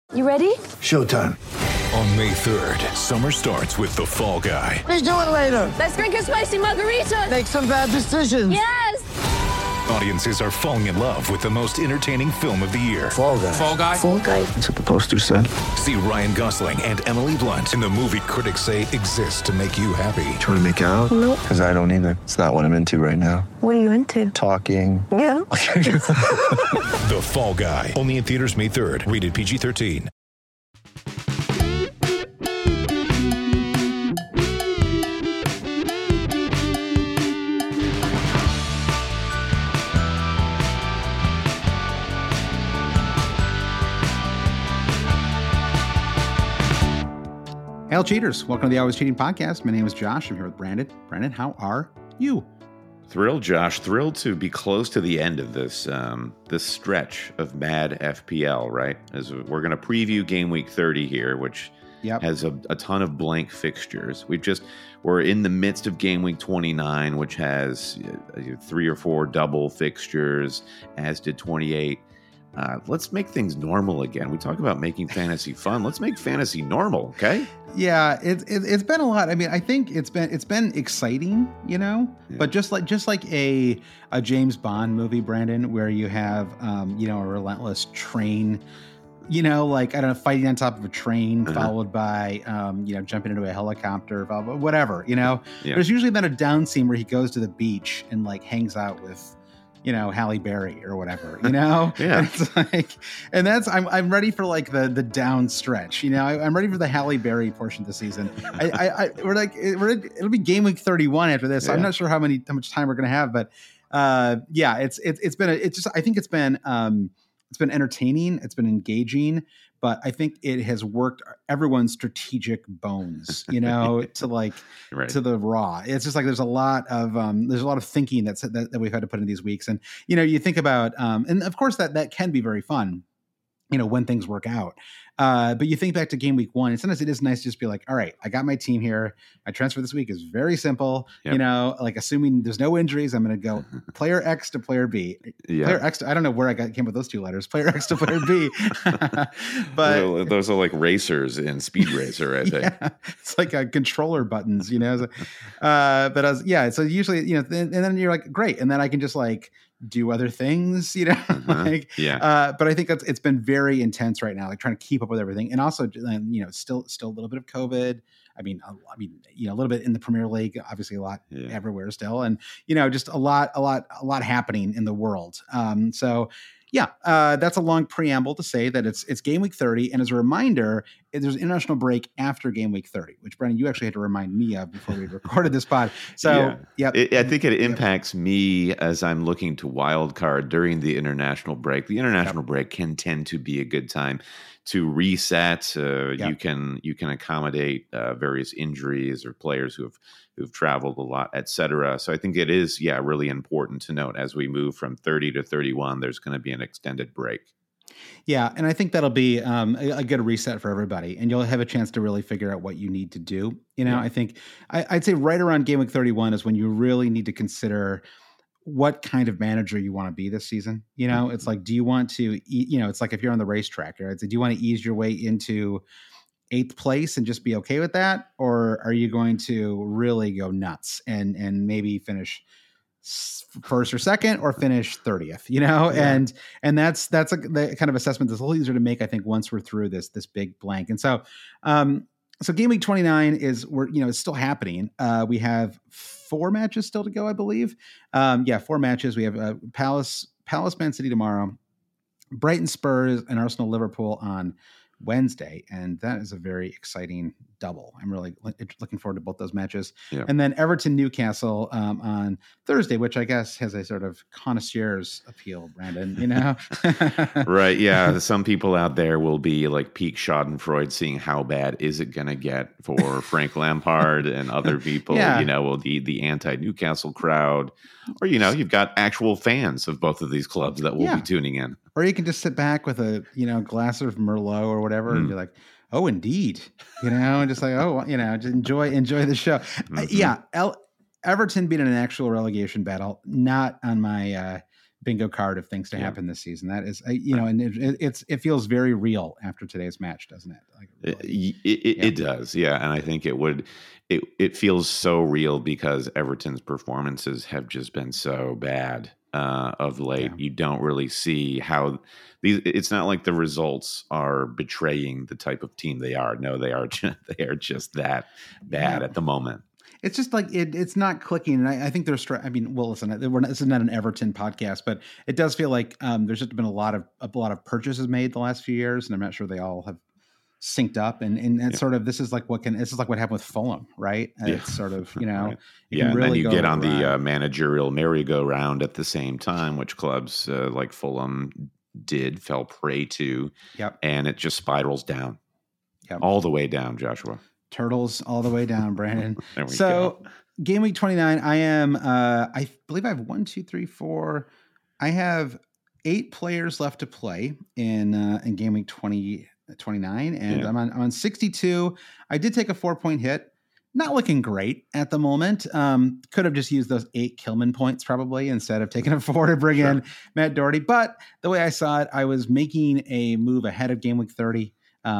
You ready? Showtime. On May 3rd, summer starts with The Fall Guy. Let's do it later. Let's drink a spicy margarita. Make some bad decisions. Yes! Audiences are falling in love with the most entertaining film of the year. Fall Guy. Fall Guy? Fall guy. That's what the poster said. See Ryan Gosling and Emily Blunt in the movie critics say exists to make you happy. Trying to make it out? Nope. Because I don't either. It's not what I'm into right now. What are you into? Talking. Yeah. The Fall Guy. Only in theaters May 3rd. Rated PG-13. Hail cheaters. Welcome to the Always Cheating Podcast. My name is Josh. I'm here with Brandon. Brandon, how are you? Thrilled, Josh. Thrilled to be close to the end of this this stretch of mad FPL, right? As we're going to preview Game Week 30 here, which has a ton of blank fixtures. We're in the midst of Game Week 29, which has 3 or 4 double fixtures, as did 28. Let's make things normal again. We talk about making fantasy fun. Let's make fantasy normal, okay? Yeah, it's been a lot. I mean, I think it's been exciting, Yeah. But just like a James Bond movie, Brandon, where you have a relentless train, like I don't know, fighting on top of a train, followed by jumping into a helicopter, whatever. There's usually then a down scene where he goes to the beach and like hangs out with Halle Berry or whatever, Yeah. And it's like, and that's, I'm ready for like the down stretch, I'm ready for the Halle Berry portion of the season. It'll be Game Week 31 after this. Yeah. I'm not sure how much time we're going to have, but I think it's been entertaining. It's been engaging, but I think it has worked everyone's strategic bones, to the raw. It's just like there's a lot of thinking that we've had to put in these weeks, and you think about and of course that can be very fun, when things work out. But you think back to Game Week 1, and sometimes it is nice to just be like, all right, I got my team here. My transfer this week is very simple. Yep. Like assuming there's no injuries, I'm going to go player X to player B. Yeah. Player X I don't know where came with those two letters. Player X to player B. But those are like racers in Speed Racer, I think. Yeah, it's like controller buttons, So usually, and then you're like, great, and then I can just like do other things, but I think it's been very intense right now, like trying to keep up with everything, and also still a little bit of COVID. I mean, a little bit in the Premier League, obviously a lot everywhere still, and just a lot happening in the world. That's a long preamble to say that it's Game Week 30, and as a reminder, there's an international break after Game Week 30, which Brendan, you actually had to remind me of before we recorded this pod. So, I think it impacts me as I'm looking to wild card during the international break. The international break can tend to be a good time to reset. You can accommodate various injuries or players who've traveled a lot, et cetera. So I think it is, really important to note as we move from 30 to 31, there's going to be an extended break. Yeah, and I think that'll be a good reset for everybody, and you'll have a chance to really figure out what you need to do. I think I'd say right around Game Week 31 is when you really need to consider what kind of manager you want to be this season. It's like, do you want to, it's like if you're on the racetrack, right? So do you want to ease your way into 8th place and just be okay with that? Or are you going to really go nuts and maybe finish first or second or finish 30th, and that's the kind of assessment that's a little easier to make, I think, once we're through this big blank. And so Game Week 29 it's still happening. We have 4 matches still to go, I believe. 4 matches. We have Palace Man City tomorrow, Brighton Spurs, and Arsenal Liverpool on Wednesday, and that is a very exciting double. I'm really looking forward to both those matches. Yeah. And then Everton Newcastle on Thursday, which I guess has a sort of connoisseur's appeal, Brandon, Right. Yeah. Some people out there will be like peak Schadenfreude, seeing how bad is it going to get for Frank Lampard, and other people, will the anti-Newcastle crowd, or, you've got actual fans of both of these clubs that will be tuning in. Or you can just sit back with a, glass of Merlot or whatever and be like, oh, indeed, and just like, just enjoy the show. Everton being in an actual relegation battle, not on my bingo card of things to happen this season. That is, and it feels very real after today's match, doesn't it? Like, really, it does. Yeah. And I think it feels so real because Everton's performances have just been so bad of late. You don't really see how it's not like the results are betraying the type of team they are. No, they are just that bad at the moment. It's just like it's not clicking, and I think there's. I mean, well, listen, this is not an Everton podcast, but it does feel like there's just been a lot of purchases made the last few years, and I'm not sure they all have synced up. And sort of this is like what happened with Fulham, right? It's sort of right. And then you get on the managerial merry-go-round at the same time, which clubs like Fulham fell prey to, and it just spirals down, all the way down, Joshua. Turtles all the way down, Brandon. So game week 29, I am, I believe I have 1, 2, 3, 4. I have 8 players left to play in game week 29, and I'm on 62. I did take a 4-point hit. Not looking great at the moment. Could have just used those 8 Kilman points probably instead of taking a 4 to bring in Matt Doherty. But the way I saw it, I was making a move ahead of game week 30.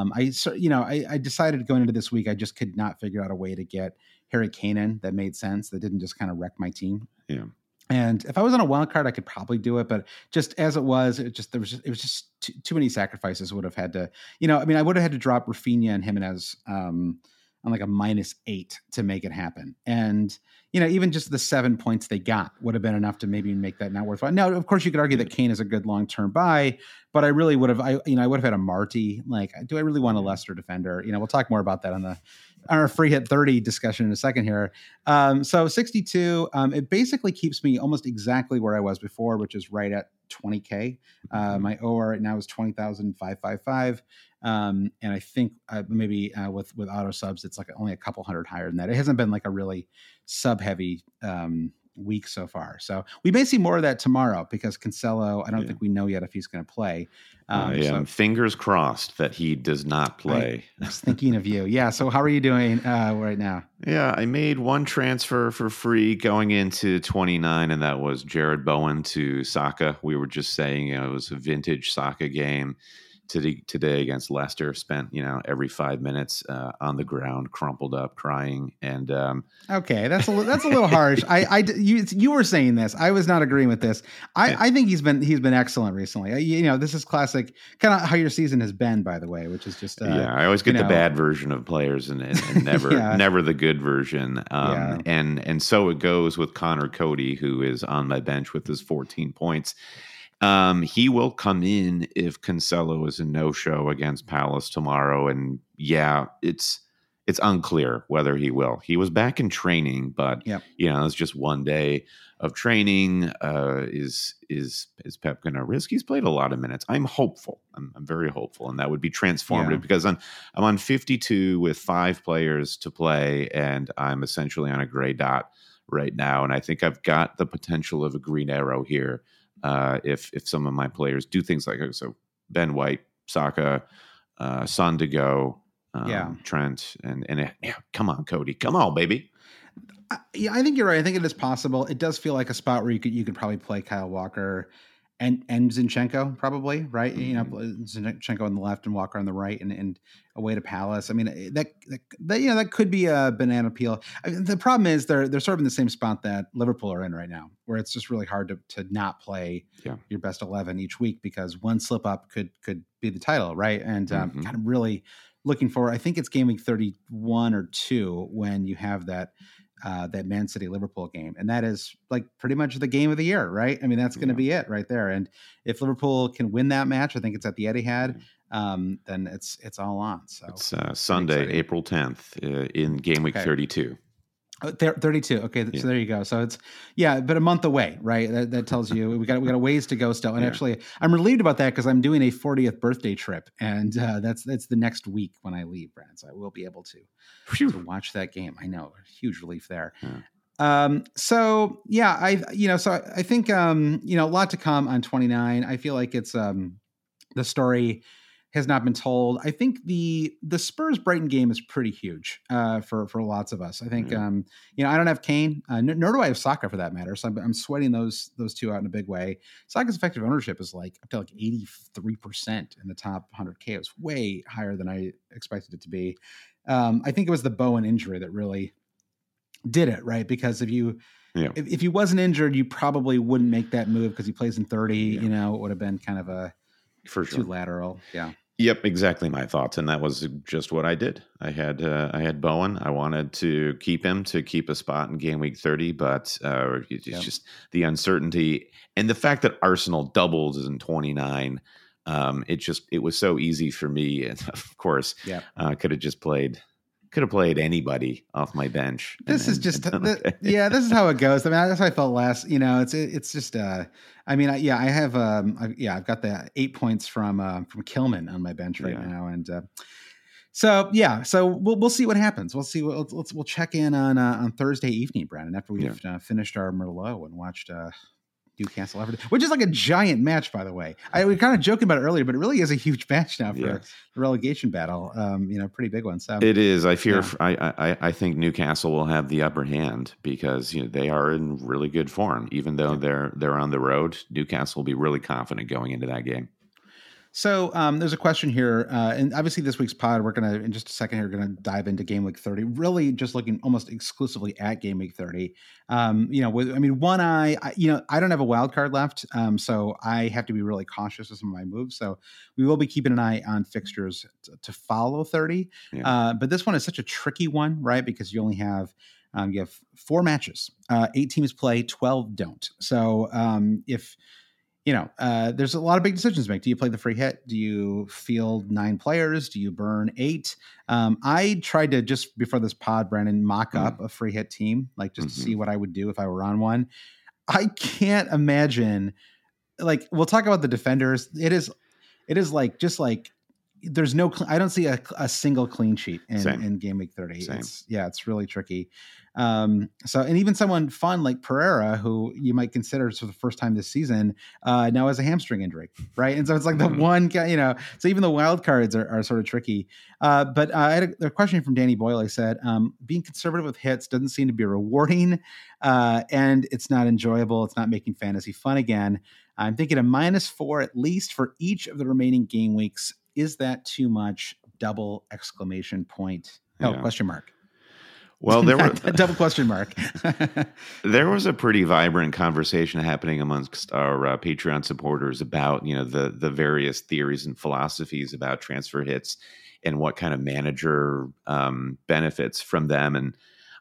I decided going into this week, I just could not figure out a way to get Harry Kane in that made sense. That didn't just kind of wreck my team. Yeah. And if I was on a wild card, I could probably do it. But just as it was, it was just too many sacrifices would have had to, I would have had to drop Rafinha and Jimenez on like a -8 to make it happen. And, even just the 7 points they got would have been enough to maybe make that not worthwhile. Now, of course, you could argue that Kane is a good long-term buy, but I really would have, I would have had a Marty. Like, do I really want a Leicester defender? We'll talk more about that on our free hit 30 discussion in a second here. So 62, it basically keeps me almost exactly where I was before, which is right at 20K. My OR right now is 20,555. And I think maybe with auto subs, it's like only a couple hundred higher than that. It hasn't been like a really sub heavy week so far. So we may see more of that tomorrow because Cancelo, I don't think we know yet if he's going to play. So fingers crossed that he does not play. I was thinking of you. Yeah. So how are you doing right now? Yeah, I made one transfer for free going into 29, and that was Jared Bowen to Saka. We were just saying it was a vintage Saka game. Today against Leicester, spent every 5 minutes on the ground, crumpled up, crying, and okay, that's a little harsh. You were saying this, I was not agreeing with this. I think he's been excellent recently. This is classic, kind of how your season has been, by the way, which is just I always get the bad version of players and never never the good version. And so it goes with Connor Cody, who is on my bench with his 14 points. He will come in if Cancelo is a no-show against Palace tomorrow. And it's unclear whether he will. He was back in training, but it's just one day of training. Is Pep going to risk? He's played a lot of minutes. I'm hopeful. I'm very hopeful. And that would be transformative because I'm on 52 with 5 players to play. And I'm essentially on a gray dot right now. And I think I've got the potential of a green arrow here. If some of my players do things like so Ben White, Saka, Son to go, Trent, and come on, Cody, come on, baby. I think you're right. I think it is possible. It does feel like a spot where you could probably play Kyle Walker and Zinchenko probably, right? Mm-hmm. Zinchenko on the left and Walker on the right, and away to Palace. I mean, that could be a banana peel. The problem is they're sort of in the same spot that Liverpool are in right now, where it's just really hard to not play your best 11 each week because one slip up could be the title, right? And kind of really looking forward. I think it's game week 31 or 2 when you have that Man City Liverpool game. And that is like pretty much the game of the year, right? I mean, that's going to be it right there. And if Liverpool can win that match, I think it's at the Etihad, then it's all on. So it's Sunday, April 10th in game week 32. 32. Okay. So there you go. So it's, but a month away, right? That tells you we got a ways to go still. And actually I'm relieved about that because I'm doing a 40th birthday trip and that's the next week when I leave, Brad. So I will be able to watch that game. I know, a huge relief there. So I think, a lot to come on 29. I feel like it's, the story has not been told. I think the Spurs Brighton game is pretty huge for lots of us. I think I don't have Kane, nor do I have Saka for that matter. So I'm sweating those two out in a big way. Saka's effective ownership is like up to like 83% in the top 100K. It was way higher than I expected it to be. I think it was the Bowen injury that really did it, right? Because if he wasn't injured, you probably wouldn't make that move because he plays in 30. Yeah. It would have been kind of a too lateral. Yeah. Yep, exactly my thoughts, and that was just what I did. I had Bowen. I wanted to keep him to keep a spot in game week 30, but it's just the uncertainty and the fact that Arsenal doubled in 29. It was so easy for me, and of course, could have played anybody off my bench. This is how it goes. I mean, that's how I felt last. It's just. I've got the 8 points from Kilman on my bench right now, and so we'll see what happens. We'll see. We'll check in on Thursday evening, Brandon, after we've finished our Merlot and watched Newcastle Everton, which is like a giant match, by the way. We were kind of joking about it earlier, but it really is a huge match now for the relegation battle. Pretty big one. So it is. I fear. I think Newcastle will have the upper hand because they are in really good form. Even though they're on the road, Newcastle will be really confident going into that game. So there's a question here, and obviously this week's pod, we're going to, in just a second here, going to dive into game week 30, really just looking almost exclusively at game week 30. I don't have a wild card left, so I have to be really cautious of some of my moves. So we will be keeping an eye on fixtures to follow 30. Yeah. But this one is such a tricky one, right? Because you only have, you have 4 matches, 8 teams play, 12 don't. So there's a lot of big decisions to make. Do you play the free hit? Do you field 9 players? Do you burn 8? I tried to, just before this pod, Brandon, mock up a free hit team, like just to see what I would do if I were on one. I can't imagine, like, we'll talk about the defenders. It is like, just like, there's no, I don't see a single clean sheet in game week 30. It's really tricky. And even someone fun like Pereira, who you might consider for the first time this season, now has a hamstring injury, right? And so it's like the one guy, so even the wild cards are sort of tricky. But I had a question from Danny Boyle. He said, being conservative with hits doesn't seem to be rewarding, and it's not enjoyable. It's not making fantasy fun again. I'm thinking a -4 at least for each of the remaining game weeks. Is that too much? Double exclamation point. Question mark. Well, there were double question mark. There was a pretty vibrant conversation happening amongst our Patreon supporters about, the various theories and philosophies about transfer hits and what kind of manager benefits from them. And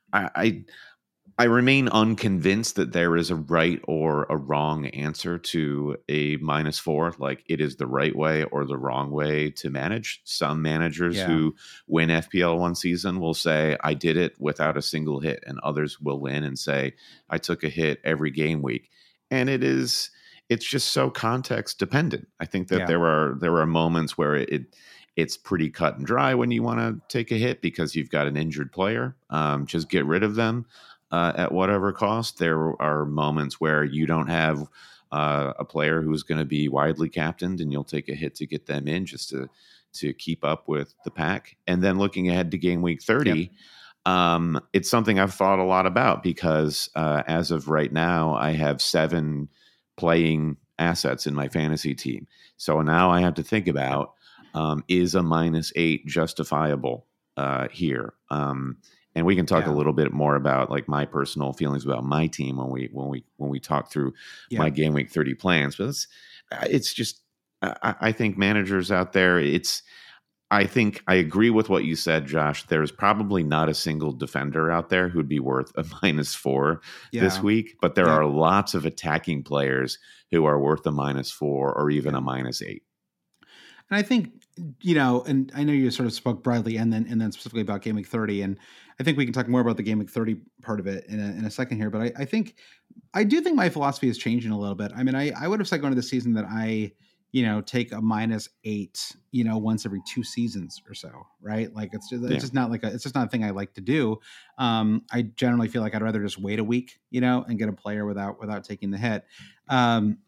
I remain unconvinced that there is a right or a wrong answer to a -4. Like, it is the right way or the wrong way to manage. Some managers who win FPL one season will say, I did it without a single hit. And others will win and say, I took a hit every game week. And it's just so context dependent. I think that there are moments where it's pretty cut and dry when you want to take a hit because you've got an injured player. Just get rid of them. At whatever cost. There are moments where you don't have a player who's going to be widely captained, and you'll take a hit to get them in just to keep up with the pack. And then looking ahead to game week 30, it's something I've thought a lot about because as of right now, I have 7 playing assets in my fantasy team. So now I have to think about is a -8 justifiable here? And we can talk a little bit more about like my personal feelings about my team when we talk through my game week 30 plans. But it's just I think managers out there. I think I agree with what you said, Josh. There's probably not a single defender out there who'd be worth a -4 this week, but there are lots of attacking players who are worth a -4 or even a -8. And I think, and I know you sort of spoke broadly and then specifically about game week 30, and I think we can talk more about the game week 30 part of it in a second here. But I do think my philosophy is changing a little bit. I mean, I would have said going to the season that I, take a -8, once every 2 seasons or so, right? Like it's just not it's just not a thing I like to do. I generally feel like I'd rather just wait a week, and get a player without taking the hit.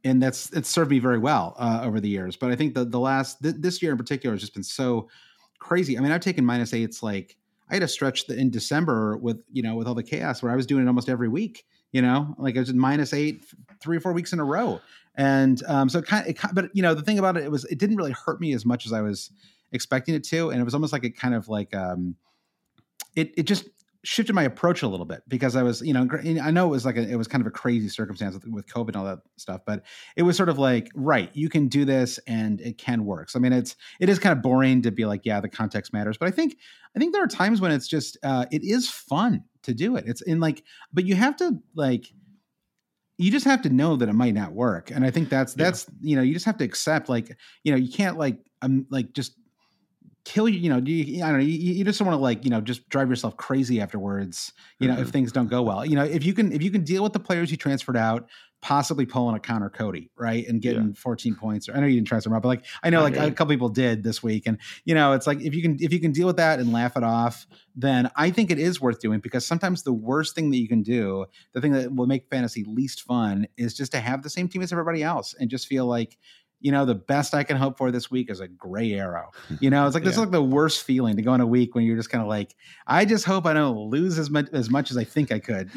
And it's served me very well over the years. But I think this year in particular has just been so crazy. I mean, I've taken -8s. Like I had a stretch in December with all the chaos where I was doing it almost every week. Like I was at -8 3 or 4 weeks in a row. And so but the thing about it was it didn't really hurt me as much as I was expecting it to. And it was almost like it kind of like it just shifted my approach a little bit because I was, I know it was kind of a crazy circumstance with COVID and all that stuff, but it was sort of like, right, you can do this and it can work. So, I mean, it is kind of boring to be like, yeah, the context matters, but I think there are times when it's just, it is fun to do it. It's in like, but you have to you just have to know that it might not work. And I think that's, you just have to accept you can't just kill you, I don't know. You just don't want to just drive yourself crazy afterwards, if things don't go well. If you can deal with the players you transferred out, possibly pulling a Connor Cody, right, and getting 14 points. I know you didn't transfer him out, but I know a couple people did this week, and it's like if you can deal with that and laugh it off, then I think it is worth doing because sometimes the worst thing that you can do, the thing that will make fantasy least fun, is just to have the same team as everybody else and just feel like, the best I can hope for this week is a gray arrow. It's like this is like the worst feeling to go in a week when you're just kind of like, I just hope I don't lose as much as I think I could.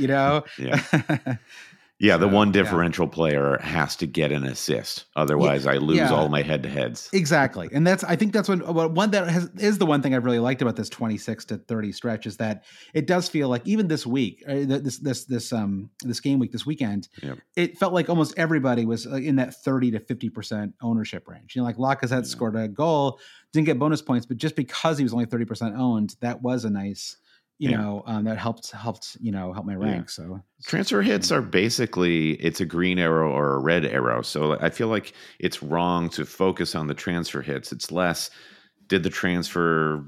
Yeah, the one differential player has to get an assist. Otherwise, I lose all my head-to-heads. Exactly. And I think that's one that is the one thing I've really liked about this 26 to 30 stretch is that it does feel like even this week, this game week, this weekend, it felt like almost everybody was in that 30 to 50% ownership range. Like Lacazette scored a goal, didn't get bonus points, but just because he was only 30% owned, that was a nice that helped help my rank. So transfer hits are basically, it's a green arrow or a red arrow. So I feel like it's wrong to focus on the transfer hits. It's less, did the transfers,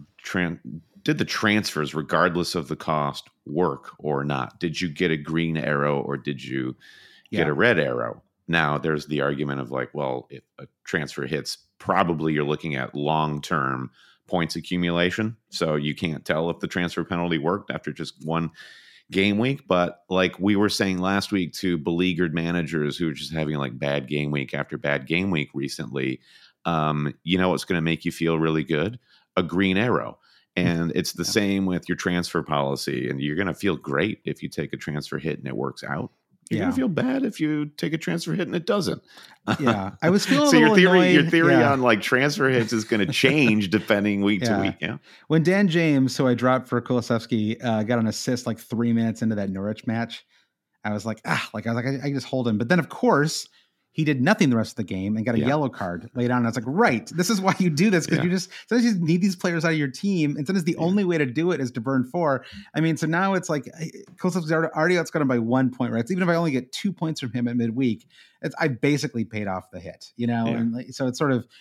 regardless of the cost, work or not? Did you get a green arrow or did you get a red arrow? Now there's the argument of like, well, if a transfer hits, probably you're looking at long-term points accumulation. So you can't tell if the transfer penalty worked after just one game week. But like we were saying last week to beleaguered managers who are just having like bad game week after bad game week recently, what's going to make you feel really good? A green arrow. And it's the same with your transfer policy. And you're going to feel great if you take a transfer hit and it works out. You're going to feel bad if you take a transfer hit and it doesn't. Yeah. I was feeling so your theory on like transfer hits is going to change depending week to week. Yeah. When Dan James, who I dropped for Kulusevski, got an assist like 3 minutes into that Norwich match, I was like, I just hold him. But then of course he did nothing the rest of the game and got a yellow card laid on. And I was like, right, this is why you do this. Because sometimes you need these players out of your team. And sometimes the only way to do it is to burn 4. I mean, so now it's like Kulusevski's already outscored him by 1 point, right? So even if I only get 2 points from him at midweek, I basically paid off the hit, And so it's sort of,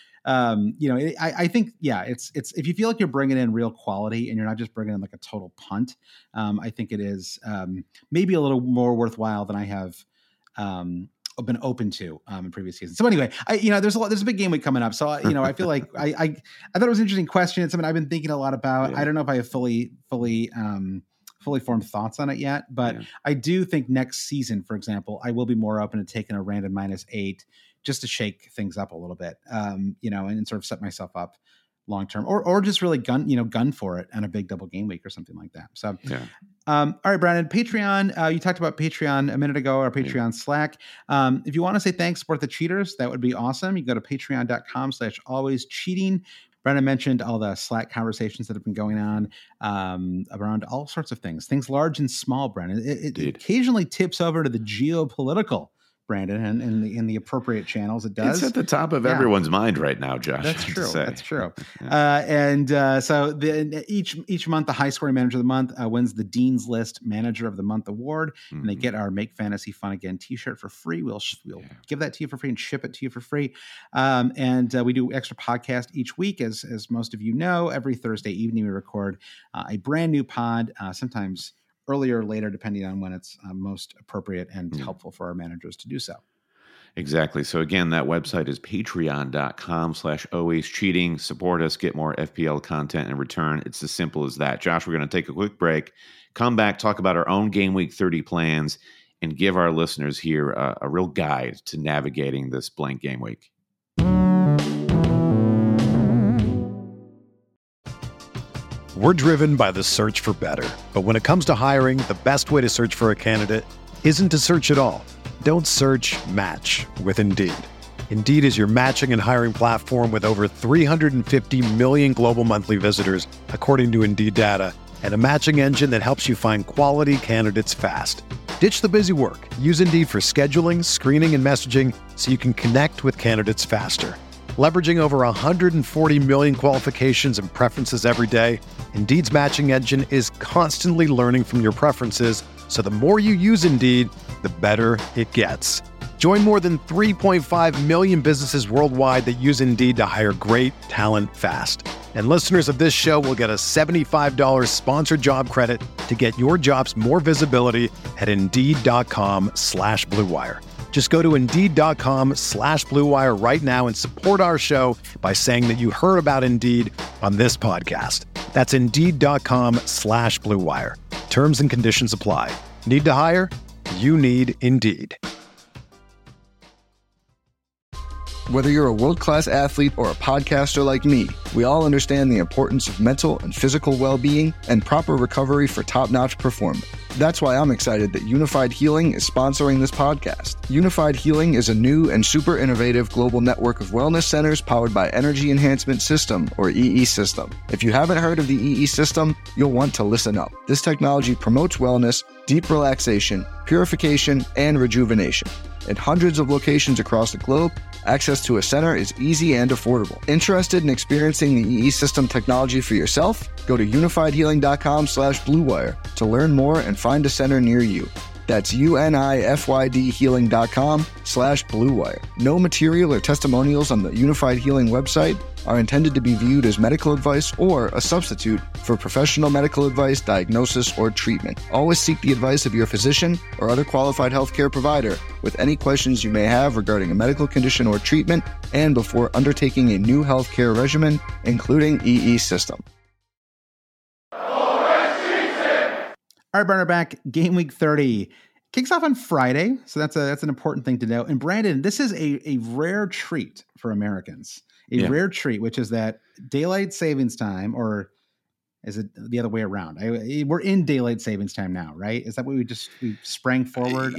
I think, it's if you feel like you're bringing in real quality and you're not just bringing in like a total punt, I think it is maybe a little more worthwhile than I have been open to in previous seasons. So anyway, there's a big game week coming up. So I feel like I thought it was an interesting question. It's something I've been thinking a lot about. I don't know if I have fully formed thoughts on it yet, but I do think next season, for example, I will be more open to taking a random -8 just to shake things up a little bit, and sort of set myself up long term, or just really gun for it on a big double game week or something like that. So, all right, Brandon, Patreon. You talked about Patreon a minute ago, or Patreon Slack. If you want to say thanks, support the cheaters, that would be awesome. You go to patreon.com/alwayscheating. Brandon mentioned all the Slack conversations that have been going on around all sorts of things large and small, Brandon. It occasionally tips over to the geopolitical, Brandon, and in the appropriate channels. It does. It's at the top of everyone's mind right now, Josh. That's true. That's true. So each month, the high scoring manager of the month wins the Dean's List Manager of the Month award, and they get our Make Fantasy Fun Again T-shirt for free. We'll give that to you for free and ship it to you for free. And we do extra podcast each week, as most of you know. Every Thursday evening, we record a brand new pod. Sometimes earlier or later, depending on when it's most appropriate and helpful for our managers to do so. Exactly. So again, that website is patreon.com/alwayscheating. Support us, get more FPL content in return. It's as simple as that. Josh, we're going to take a quick break, come back, talk about our own Game Week 30 plans, and give our listeners here a real guide to navigating this blank game week. We're driven by the search for better. But when it comes to hiring, the best way to search for a candidate isn't to search at all. Don't search, match with Indeed. Indeed is your matching and hiring platform with over 350 million global monthly visitors, according to Indeed data, and a matching engine that helps you find quality candidates fast. Ditch the busy work. Use Indeed for scheduling, screening, and messaging so you can connect with candidates faster. Leveraging over 140 million qualifications and preferences every day, Indeed's matching engine is constantly learning from your preferences, so the more you use Indeed, the better it gets. Join more than 3.5 million businesses worldwide that use Indeed to hire great talent fast. And listeners of this show will get a $75 sponsored job credit to get your jobs more visibility at Indeed.com/Blue Wire. Just go to Indeed.com/Blue Wire right now and support our show by saying that you heard about Indeed on this podcast. That's Indeed.com/Blue Wire. Terms and conditions apply. Need to hire? You need Indeed. Whether you're a world-class athlete or a podcaster like me, we all understand the importance of mental and physical well-being and proper recovery for top-notch performance. That's why I'm excited that Unified Healing is sponsoring this podcast. Unified Healing is a new and super innovative global network of wellness centers powered by Energy Enhancement System, or EE System. If you haven't heard of the EE System, you'll want to listen up. This technology promotes wellness, deep relaxation, purification, and rejuvenation. At hundreds of locations across the globe, access to a center is easy and affordable. Interested in experiencing the EE System technology for yourself? Go to unifiedhealing.com/Blue Wire to learn more and find a center near you. That's UNIFYDhealing.com/Blue Wire. No material or testimonials on the Unified Healing website are intended to be viewed as medical advice or a substitute for professional medical advice, diagnosis, or treatment. Always seek the advice of your physician or other qualified healthcare provider with any questions you may have regarding a medical condition or treatment and before undertaking a new healthcare regimen, including EE System. All right, Burner back. Game week 30 kicks off on Friday, so that's an important thing to know. And Brandon, this is a rare treat for Americans. Rare treat, which is that daylight savings time, or is it the other way around? We're in daylight savings time now, right? Is that what we sprang forward?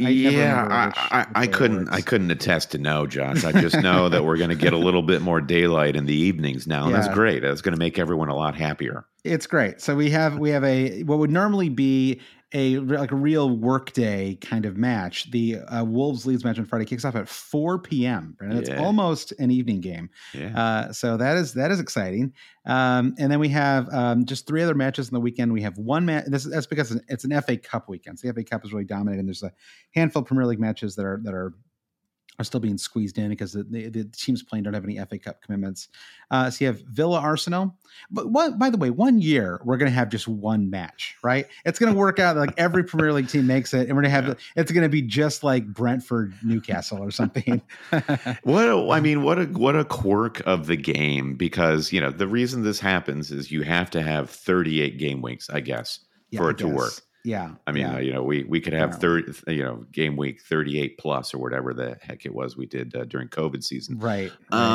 I couldn't attest to no, Josh. I just know that we're going to get a little bit more daylight in the evenings now, and that's great. That's going to make everyone a lot happier. It's great. So we have a what would normally be a real workday kind of match. The Wolves Leeds match on Friday kicks off at 4 p.m. And it's almost an evening game. So that is exciting. And then we have just 3 other matches in the weekend. We have one match. That's because it's an FA Cup weekend. So the FA Cup is really dominating. There's a handful of Premier League matches that are still being squeezed in because the teams playing don't have any FA Cup commitments. So you have Villa Arsenal. But by the way, 1 year we're going to have just one match, right? It's going to work out like every Premier League team makes it, and we're going to have it's going to be just like Brentford Newcastle or something. What a quirk of the game, because the reason this happens is you have to have 38 game weeks, I guess, for it to work. Yeah. I mean, we could have game week 38 plus or whatever the heck it was we did during COVID season. Right.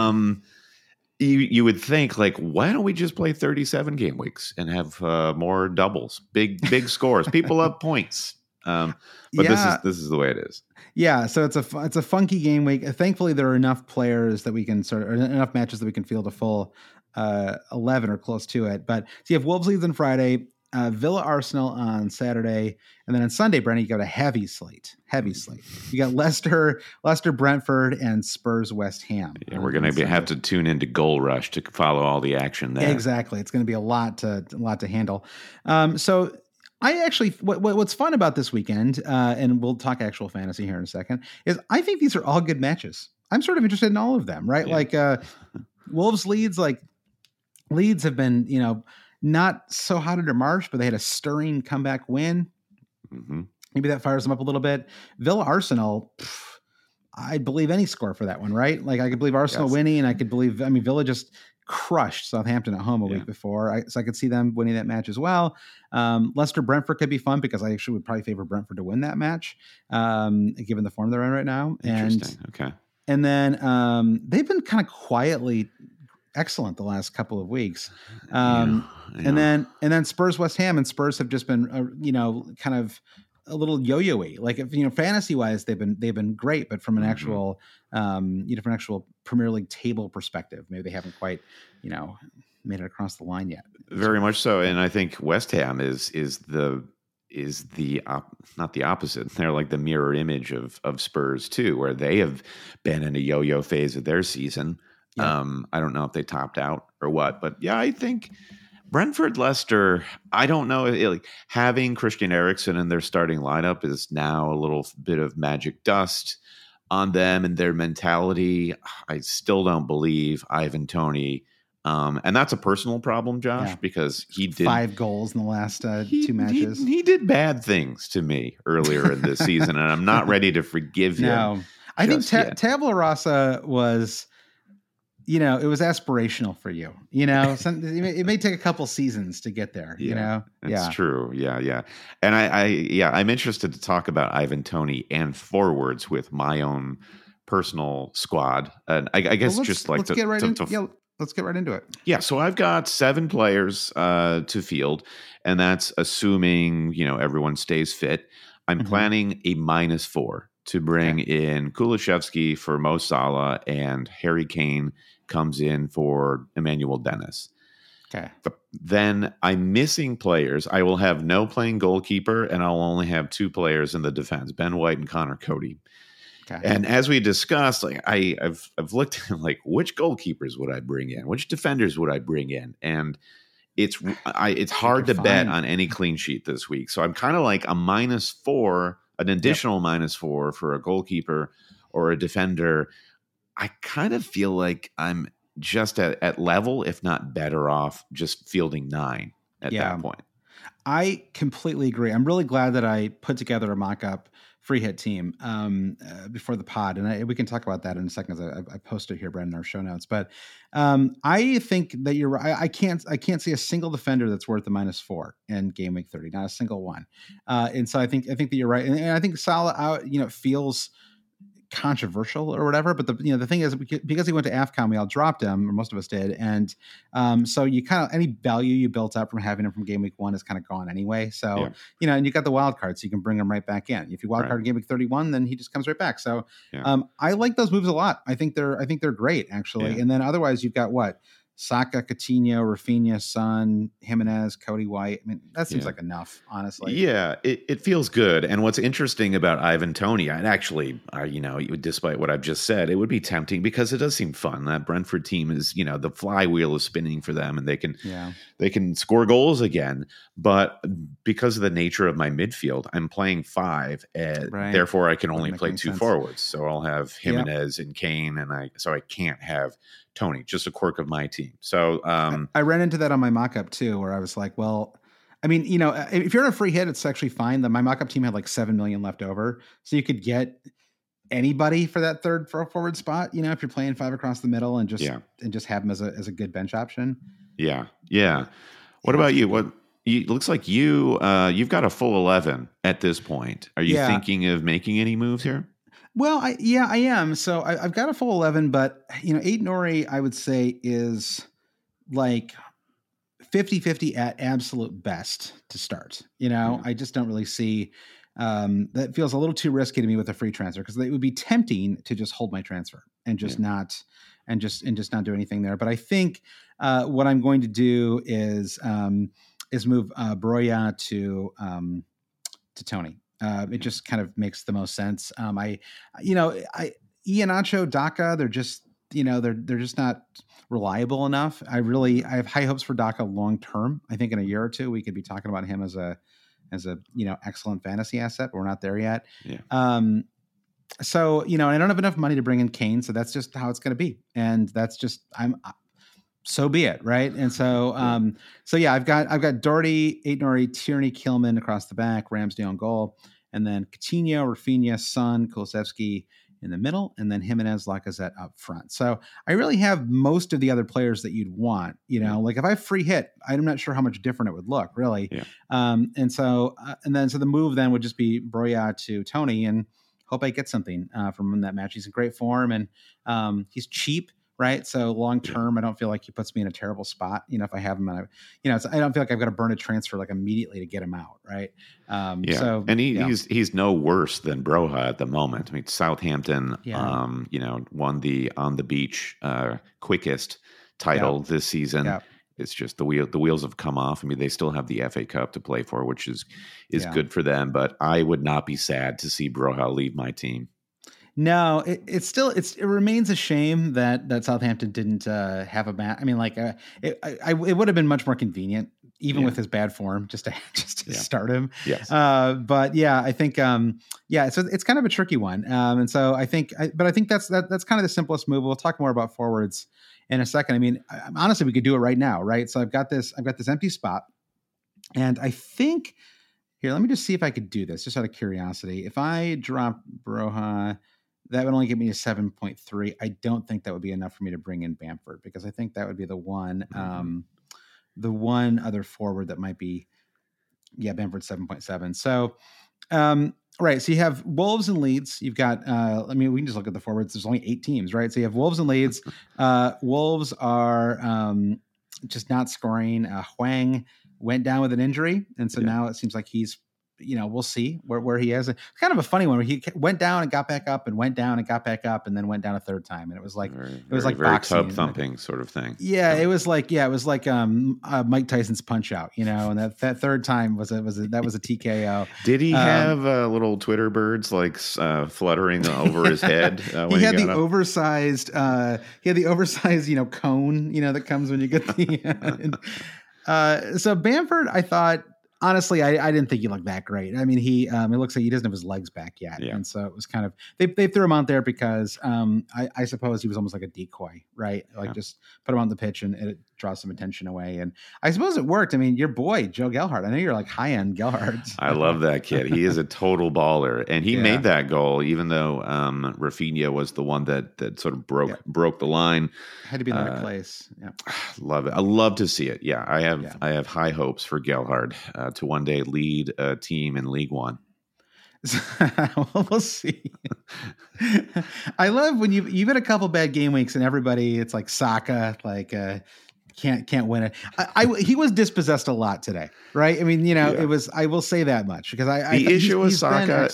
You would think, like, why don't we just play 37 game weeks and have more doubles, big scores? People love points. But this is the way it is. Yeah. So it's a funky game week. Thankfully, there are enough players that we can enough matches that we can field a full 11 or close to it. But so you have Wolves Leeds on Friday, Villa Arsenal on Saturday, and then on Sunday, Brennan, you got a heavy slate. You got Leicester Brentford, and Spurs West Ham. Yeah, we're going to have to tune into Goal Rush to follow all the action there. Exactly, it's going to be a lot to handle. So I actually, what's fun about this weekend, and we'll talk actual fantasy here in a second, is I think these are all good matches. I'm sort of interested in all of them, right? Yeah. Like Wolves Leeds, Leeds have been, not so hot under March, but they had a stirring comeback win. Mm-hmm. Maybe that fires them up a little bit. Villa Arsenal, I'd believe any score for that one, right? Like I could believe Arsenal winning, and I could believe, Villa just crushed Southampton at home a week before. So I could see them winning that match as well. Leicester Brentford could be fun because I actually would probably favor Brentford to win that match, given the form they're in right now. Interesting. Okay. And then they've been kind of quietly excellent the last couple of weeks. And then Spurs West Ham, and Spurs have just been kind of a little yo-yo-y. Like, if fantasy wise they've been great, but from an actual from an actual Premier League table perspective, maybe they haven't quite made it across the line yet. Very much so. And I think West Ham is not the opposite. They're like the mirror image of Spurs too, where they have been in a yo-yo phase of their season. I don't know if they topped out or what, but I think Brentford, Leicester, I don't know. Like, having Christian Eriksen in their starting lineup is now a little bit of magic dust on them and their mentality. I still don't believe Ivan Toney. And that's a personal problem, Josh, because he did 5 goals in the last 2 matches. He did bad things to me earlier in this season, and I'm not ready to forgive him. No, I think Tabula Rasa was, it was aspirational for you. It may take a couple seasons to get there. It's true. Yeah. And I'm interested to talk about Ivan Toney and forwards with my own personal squad. And I guess let's get right into it. Yeah. So I've got 7 players to field, and that's assuming, everyone stays fit. I'm planning a -4 to bring in Kulusevski for Mo Salah, and Harry Kane comes in for Emmanuel Dennis. Okay. Then I'm missing players. I will have no playing goalkeeper, and I'll only have 2 players in the defense, Ben White and Connor Cody. Okay. And as we discussed, like I've looked at which goalkeepers would I bring in, which defenders would I bring in, and it's hard to bet on any clean sheet this week. So I'm kind of like a -4, an additional -4 for a goalkeeper or a defender. I kind of feel like I'm just at level, if not better off, just fielding 9 at that point. I completely agree. I'm really glad that I put together a mock-up free hit team before the pod, and we can talk about that in a second. I posted here, Brandon, in our show notes. But I think that you're right. I can't see a single defender that's worth the -4 in game week 30, not a single one. And so I think that you're right, and I think Salah out, feels controversial or whatever, but the thing is, because he went to AFCON, we all dropped him, or most of us did, and so you kind of, any value you built up from having him from game week 1 is kind of gone anyway. So and you got the wild card, so you can bring him right back in. If you wild card in game week 31, then he just comes right back. So I like those moves a lot. I think they're great, actually. And then otherwise, you've got Saka, Coutinho, Rafinha, Son, Jimenez, Cody White. I mean, that seems like enough, honestly. Yeah, it feels good. And what's interesting about Ivan Toney, and actually, despite what I've just said, it would be tempting because it does seem fun. That Brentford team is, the flywheel is spinning for them, and they can score goals again. But because of the nature of my midfield, I'm playing 5, and therefore I can only play 2 forwards. So I'll have Jimenez and Kane, and I can't have Toney, just a quirk of my team. So I ran into that on my mock-up too, where I was like, well, I mean, if you're in a free hit, it's actually fine. My mock-up team had like 7 million left over, so you could get anybody for that third forward spot. If you're playing 5 across the middle and just have them as a good bench option. Yeah. What about you? It looks like you've got a full 11 at this point. Are you thinking of making any moves here? Well, I am. So I've got a full 11, but Aït-Nouri, I would say, is like 50-50 at absolute best to start. I just don't really see that feels a little too risky to me with a free transfer, because it would be tempting to just hold my transfer and just not do anything there. But I think what I'm going to do is move Broja to Toney. It just kind of makes the most sense. Iheanacho, Daka, they're just not reliable enough. I have high hopes for Daka long term. I think in a year or two we could be talking about him as a excellent fantasy asset, but we're not there yet. So I don't have enough money to bring in Kane, so that's just how it's going to be, and that's just so be it, right? And so I've got Doherty, Aït-Nouri, Tierney, Kilman across the back, Ramsdale on goal, and then Coutinho, Rafinha, Son, Kulusevski, in the middle, and then Jimenez, Lacazette up front. So I really have most of the other players that you'd want. Like if I free hit, I'm not sure how much different it would look, really. Yeah. So the move then would just be Broja to Tony, and hope I get something from him in that match. He's in great form, and he's cheap. Right. So long term, I don't feel like he puts me in a terrible spot. If I have him, I don't feel like I've got to burn a transfer like immediately to get him out. Right. So, and he's no worse than Broja at the moment. I mean, Southampton, won the On the Beach quickest title this season. Yeah. It's just the wheels have come off. I mean, they still have the FA Cup to play for, which is good for them. But I would not be sad to see Broja leave my team. No, it remains a shame that Southampton didn't have a match. I mean, it would have been much more convenient, even with his bad form, just to start him. Yes. But yeah, I think so it's kind of a tricky one. And so I think that's kind of the simplest move. We'll talk more about forwards in a second. I mean, honestly, we could do it right now, right? So I've got this empty spot, and I think here, let me just see if I could do this just out of curiosity. If I drop Broja, that would only give me a 7.3. I don't think that would be enough for me to bring in Bamford, because I think that would be the one other forward that might be, Bamford 7.7. So, right. So you have Wolves and Leeds. You've got, we can just look at the forwards. There's only 8 teams, right? So you have Wolves and Leeds. Wolves are just not scoring. Hwang went down with an injury, and so now it seems like he's, we'll see where he is. It's kind of a funny one where he went down and got back up, and went down and got back up, and then went down a third time. And it was like, very boxing, tub thumping sort of thing. Yeah. It was like Mike Tyson's Punch Out, and that third time was a TKO. Did he have little Twitter birds fluttering over his head? He had the oversized cone, that comes when you get the, so Bamford, I thought, honestly, I didn't think he looked that great. I mean, it looks like he doesn't have his legs back yet. Yeah. And so it was kind of, they threw him out there because I suppose he was almost like a decoy, right? Just put him on the pitch and it draws some attention away. And I suppose it worked. I mean, your boy, Joe Gelhardt, I know you're like high-end Gelhardt. I love that kid. He is a total baller. And he made that goal, even though Rafinha was the one that sort of broke the line. Had to be in the right place. Yeah. Love it. I love to see it. Yeah. I have high hopes for Gelhardt to one day lead a team in League One. We'll see. I love when you've had a couple bad game weeks and everybody, it's like Saka, can't win it. He was dispossessed a lot today, right? I mean, it was. I will say that much because the issue with Saka,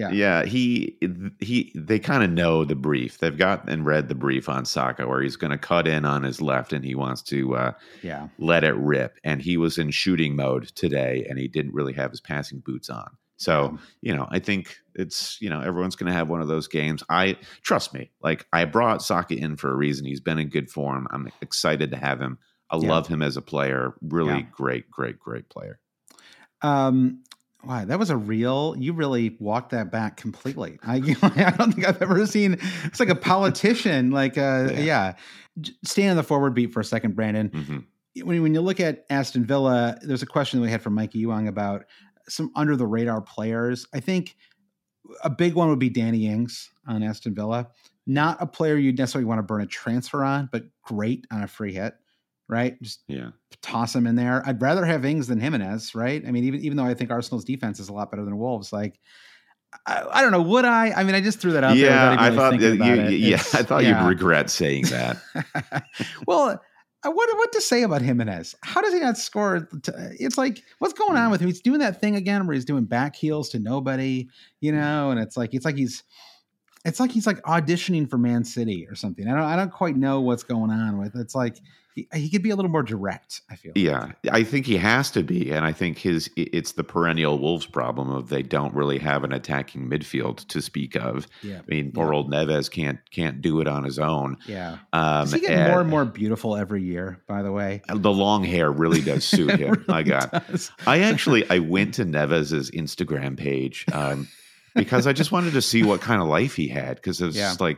they kind of know the brief. They've got and read the brief on Saka, where he's going to cut in on his left and he wants to let it rip. And he was in shooting mode today, and he didn't really have his passing boots on. So, I think it's, everyone's going to have one of those games. Trust me, I brought Saka in for a reason. He's been in good form. I'm excited to have him. I love him as a player. Really great player. Wow, that was you really walked that back completely. I don't think I've ever seen, it's like a politician, staying on the forward beat for a second, Brandon. Mm-hmm. When you look at Aston Villa, there's a question that we had from Mikey Ewing about some under the radar players. I think a big one would be Danny Ings on Aston Villa. Not a player you'd necessarily want to burn a transfer on, but great on a free hit, right? Just toss him in there. I'd rather have Ings than Jimenez, right? I mean, even though I think Arsenal's defense is a lot better than Wolves, I don't know. Would I? I mean, I just threw that out there. I thought you'd regret saying that. Well, what to say about Jimenez? How does he not score? It's like, what's going on with him? He's doing that thing again where he's doing back heels to nobody, and it's like he's auditioning for Man City or something. I don't quite know what's going on with. It's like he could be a little more direct, I feel. Yeah, I think he has to be, and I think it's the perennial Wolves problem of they don't really have an attacking midfield to speak of. Yeah. I mean, poor old Neves can't do it on his own. Yeah. Does he get more and more beautiful every year, by the way? The long hair really does suit him. My God. Does. I went to Neves's Instagram page because I just wanted to see what kind of life he had, because it was just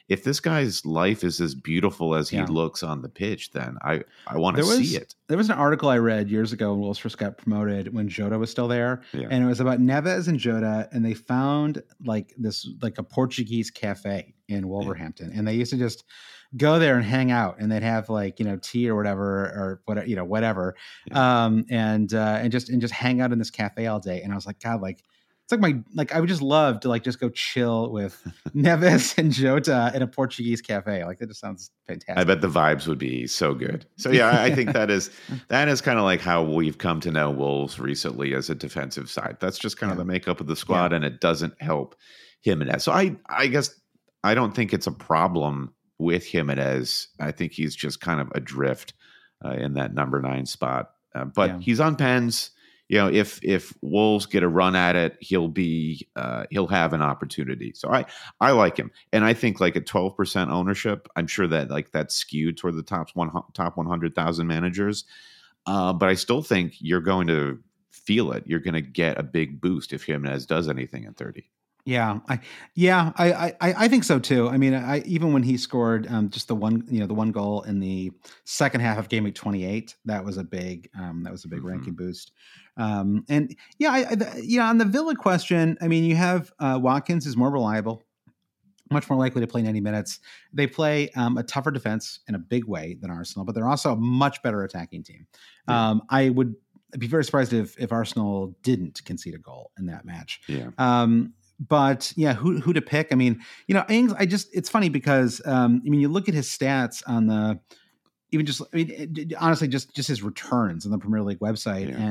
if this guy's life is as beautiful as he looks on the pitch, then I want to see it. There was an article I read years ago when Wolves first got promoted when Jota was still there. Yeah. And it was about Neves and Jota, and they found like a Portuguese cafe in Wolverhampton. And they used to just go there and hang out, and they'd have like, tea or whatever, whatever. Yeah. And just hang out in this cafe all day. And I was like, God, like, it's like I would just love to like just go chill with Neves and Jota in a Portuguese cafe. Like that just sounds fantastic. I bet the vibes would be so good. So yeah, I think that is kind of like how we've come to know Wolves recently as a defensive side. That's just kind of the makeup of the squad, and it doesn't help Jimenez. So I guess I don't think it's a problem with Jimenez. I think he's just kind of adrift in that number 9 spot. But he's on pens. If Wolves get a run at it, he'll have an opportunity. So I like him, and I think like at 12% ownership, I'm sure that like that's skewed toward the top 100,000 managers. But I still think you're going to feel it. You're going to get a big boost if Jimenez does anything at 30. Yeah, I think so too. I mean, even when he scored just the one goal in the second half of game week 28, that was a big ranking boost. And on the Villa question, I mean, you have Watkins is more reliable, much more likely to play 90 minutes. They play a tougher defense in a big way than Arsenal, but they're also a much better attacking team. Yeah. I would be very surprised if Arsenal didn't concede a goal in that match. Yeah. But yeah, who to pick? I mean, Ings, it's funny because, you look at his stats on honestly, just his returns on the Premier League website. Yeah.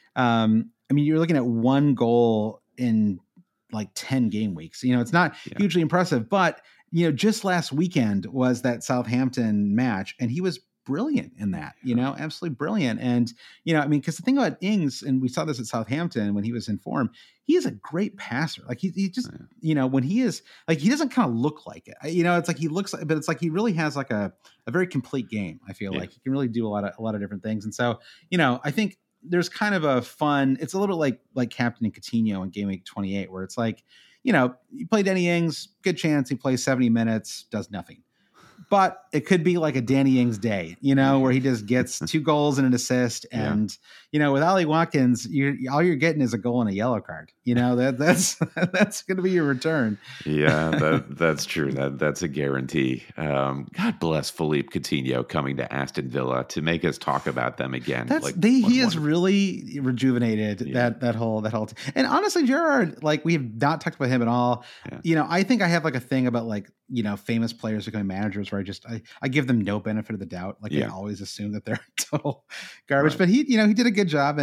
And, you're looking at 1 goal in like 10 game weeks. It's not hugely impressive, but, just last weekend was that Southampton match, and he was brilliant in that, absolutely brilliant. And, because the thing about Ings, and we saw this at Southampton when he was in form, he is a great passer. Like he just, when he is like, he doesn't kind of look like it, it's like he looks like, but it's like he really has like a very complete game. I feel like he can really do a lot of different things. And so, I think there's kind of a fun, it's a little bit like captaining Coutinho in game week 28, where it's like, you play Danny Ings, good chance he plays 70 minutes, does nothing. But it could be like a Danny Ings day, where he just gets 2 goals and an assist. And, with Ollie Watkins, all you're getting is a goal and a yellow card. That's going to be your return. Yeah, that's true. That's a guarantee. God bless Philippe Coutinho coming to Aston Villa to make us talk about them again. He is really rejuvenated that whole and honestly, Gerrard, like we have not talked about him at all. Yeah. I think I have like a thing about like, famous players becoming managers where I give them no benefit of the doubt. Like I always assume that they're total garbage, right. But he did a good job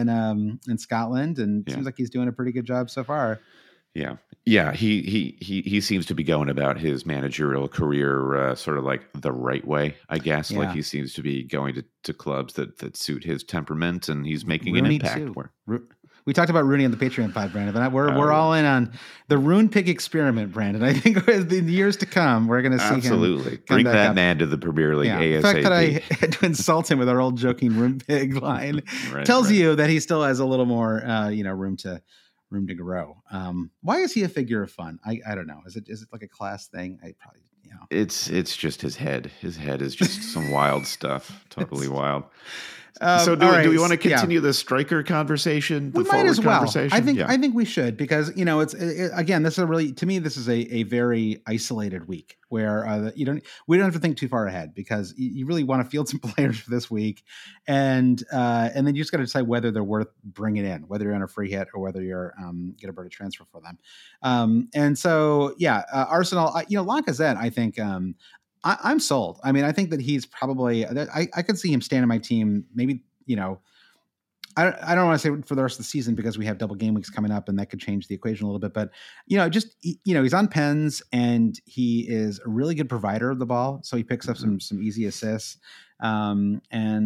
in Scotland, and it seems like he's doing a pretty good job so far. Yeah. Yeah. He seems to be going about his managerial career sort of like the right way, I guess. Yeah. Like he seems to be going to clubs that suit his temperament, and he's making an impact. We talked about Rooney on the Patreon pod, Brandon. We're all in on the Roon pick experiment, Brandon. I think in the years to come, we're going to see absolutely him bring that man to the Premier League ASAP. The fact that I had to insult him with our old joking Roon pig line tells you that he still has a little more, room to grow. Why is he a figure of fun? I don't know. Is it like a class thing? I probably It's just his head. His head is just some wild stuff. Totally wild. So do we want to continue the striker conversation? We might as well. I think we should, because again, this is this is a very isolated week where we don't have to think too far ahead, because you really want to field some players for this week, and then you just got to decide whether they're worth bringing in, whether you're on a free hit or whether you're get a better transfer for them. And so Arsenal, Lacazette, I think. I'm sold. I mean, I think that he's probably, I could see him staying on my team. Maybe, I don't want to say for the rest of the season, because we have double game weeks coming up, and that could change the equation a little bit. But, he's on pens, and he is a really good provider of the ball. So he picks up some easy assists. He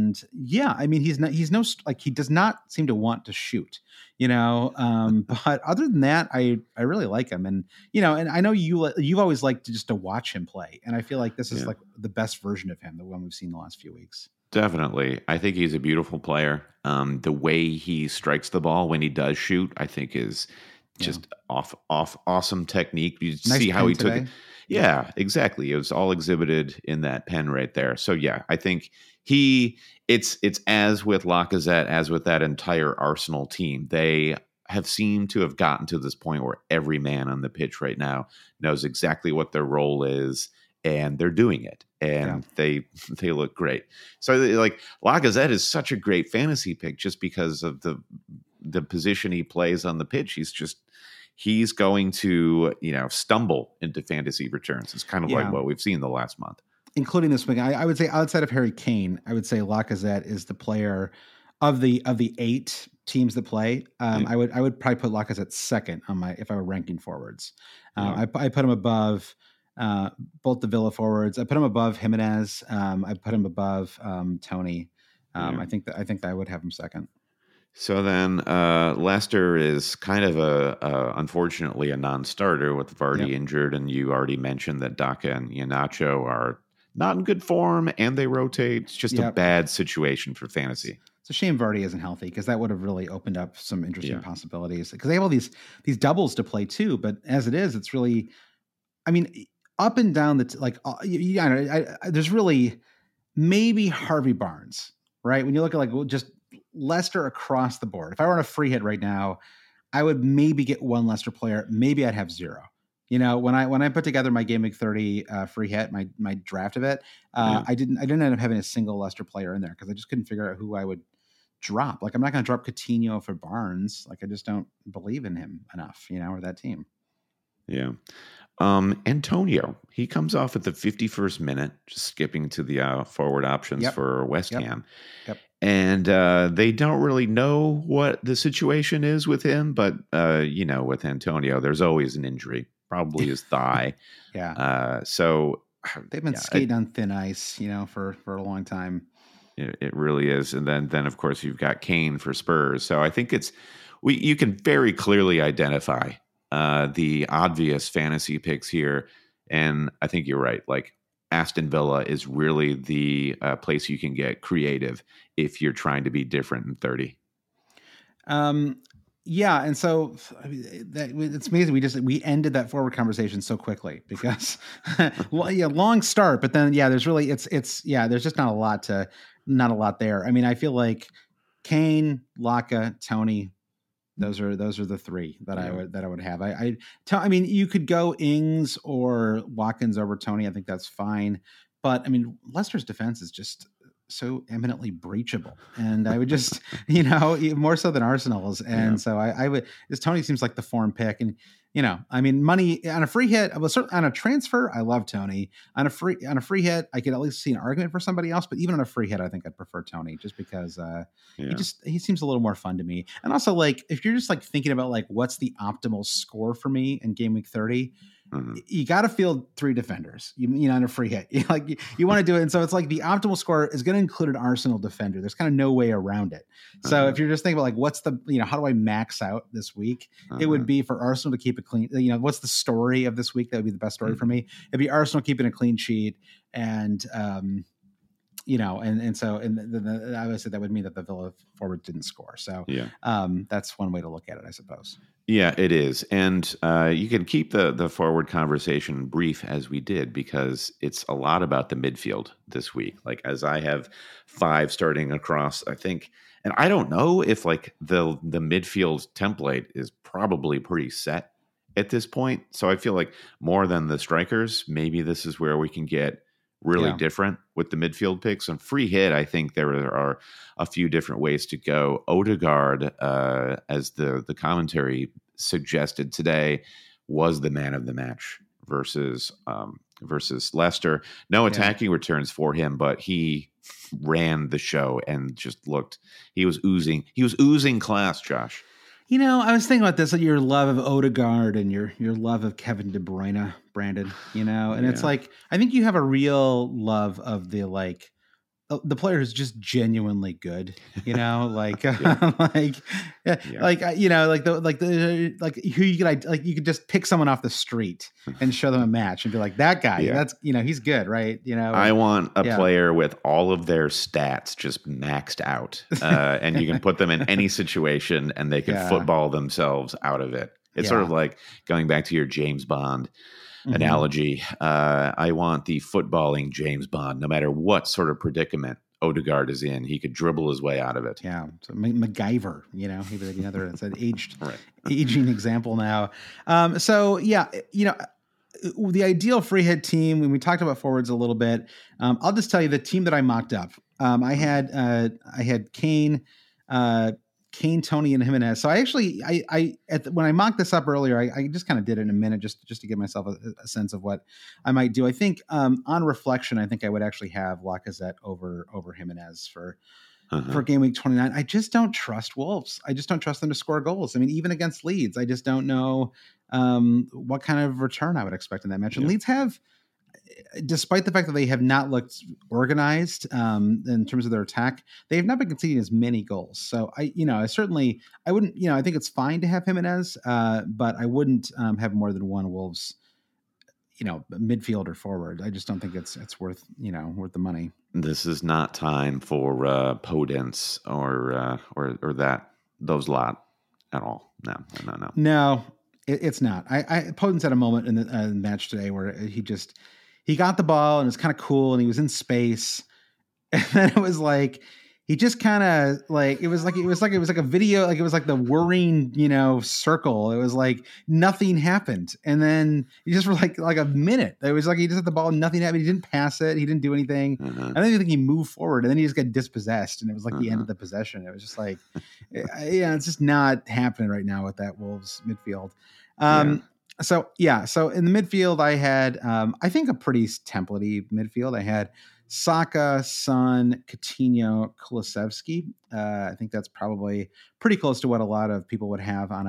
does not seem to want to shoot, but other than that, I really like him. And, and I know you've always liked to watch him play. And I feel like this is like the best version of him, the one we've seen the last few weeks. Definitely. I think he's a beautiful player. The way he strikes the ball when he does shoot, I think is just awesome technique. You nice see how he took today. it. Yeah, exactly. It was all exhibited in that pen right there. So yeah, I think it's as with Lacazette, as with that entire Arsenal team, they have seemed to have gotten to this point where every man on the pitch right now knows exactly what their role is, and they're doing it, and they look great. So like Lacazette is such a great fantasy pick just because of the position he plays on the pitch. He's going to, stumble into fantasy returns. It's kind of like what we've seen the last month. Including this week. I would say outside of Harry Kane, I would say Lacazette is the player of the 8 teams that play. I would probably put Lacazette second on if I were ranking forwards. I put him above both the Villa forwards. I put him above Jimenez. I put him above Tony. I think that I would have him second. So then Leicester is kind of unfortunately a non-starter with Vardy injured, and you already mentioned that Daka and Iheanacho are not in good form, and they rotate. It's just a bad situation for fantasy. It's a shame Vardy isn't healthy, because that would have really opened up some interesting possibilities. Because they have all these doubles to play too, but as it is, it's really, I mean, up and down there's really maybe Harvey Barnes, right? When you look at just Leicester across the board. If I were on a free hit right now, I would maybe get one Leicester player. Maybe I'd have 0. When I put together my Game Week 30 free hit, my draft of it, I didn't end up having a single Leicester player in there because I just couldn't figure out who I would drop. Like, I'm not going to drop Coutinho for Barnes. Like, I just don't believe in him enough, or that team. Yeah. Antonio, he comes off at the 51st minute, just skipping to the forward options for West Ham. Yep. And they don't really know what the situation is with him, but with Antonio, there's always an injury, probably his thigh. So they've been skating on thin ice, for a long time. It really is. And then of course you've got Kane for Spurs. So I think you can very clearly identify the obvious fantasy picks here. And I think you're right. Like, Aston Villa is really the place you can get creative if you're trying to be different in 30. Yeah, and so it's amazing we ended that forward conversation so quickly because long start, but then there's really there's just not a lot there. I mean, I feel like Kane, Laka, Tony, those are the 3 that I would have. I mean, you could go Ings or Watkins over Tony. I think that's fine. But I mean, Leicester's defense is just so eminently breachable, and I would just, more so than Arsenal's. And so I would. This Tony seems like the form pick, and I mean, money on a free hit. On a transfer, I love Tony. On a free hit, I could at least see an argument for somebody else. But even on a free hit, I think I'd prefer Tony just because he seems a little more fun to me. And also, like, if you're just like thinking about like what's the optimal score for me in Game Week 30. You got to field 3 defenders, on a free hit. You want to do it. And so it's like the optimal score is going to include an Arsenal defender. There's kind of no way around it. So if you're just thinking about like, what's the, how do I max out this week? It would be for Arsenal to keep it clean. What's the story of this week? That would be the best story for me. It'd be Arsenal keeping a clean sheet. And, so obviously that would mean that the Villa forward didn't score. So that's one way to look at it, I suppose. Yeah, it is. And you can keep the forward conversation brief as we did, because it's a lot about the midfield this week. Like, as I have 5 starting across, I think, and I don't know if like the midfield template is probably pretty set at this point. So I feel like more than the strikers, maybe this is where we can get really different with the midfield picks. And free hit, I think there are a few different ways to go. Odegaard, as the commentary suggested today, was the man of the match versus Leicester. No attacking returns for him, but he ran the show and just looked, he was oozing class, Josh. I was thinking about this, like your love of Odegaard and your love of Kevin De Bruyne, Brandon, and it's like, I think you have a real love of the player who's just genuinely good, like who you could, like, you could just pick someone off the street and show them a match and be like, that guy, that's, he's good. Right. I want a player with all of their stats just maxed out, and you can put them in any situation and they can football themselves out of it. It's sort of like going back to your James Bond analogy. I want the footballing James Bond, no matter what sort of predicament Odegaard is in, he could dribble his way out of it. Yeah, so MacGyver, he was another. It's an aging example now. So yeah, the ideal free hit team. When we talked about forwards a little bit, I'll just tell you the team that I mocked up. I had Kane, Tony, and Jimenez. So I actually, when I mocked this up earlier, I just kind of did it in a minute just to give myself a sense of what I might do. I think on reflection, I think I would actually have Lacazette over Jimenez for game week 29. I just don't trust Wolves. I just don't trust them to score goals. I mean, even against Leeds, I just don't know what kind of return I would expect in that match. And Leeds have, despite the fact that they have not looked organized in terms of their attack, they have not been conceding as many goals. So I wouldn't, I think it's fine to have Jimenez, but I wouldn't have more than one Wolves, midfield or forward. I just don't think it's worth the money. This is not time for Podence or those lot at all. No, it's not. Podence had a moment in the match today where he got the ball and it was kind of cool and he was in space. And then it was like, he just kind of like, it was like a video, like it was like the whirring, circle. It was like nothing happened. And then he just for like a minute, it was like, he just had the ball and nothing happened. He didn't pass it. He didn't do anything. I don't even think he moved forward. And then he just got dispossessed and it was like the end of the possession. It was just like, it's just not happening right now with that Wolves midfield. So in the midfield, I had, I think a pretty template-y midfield. I had Saka, Son, Coutinho, Kulusevski. I think that's probably pretty close to what a lot of people would have on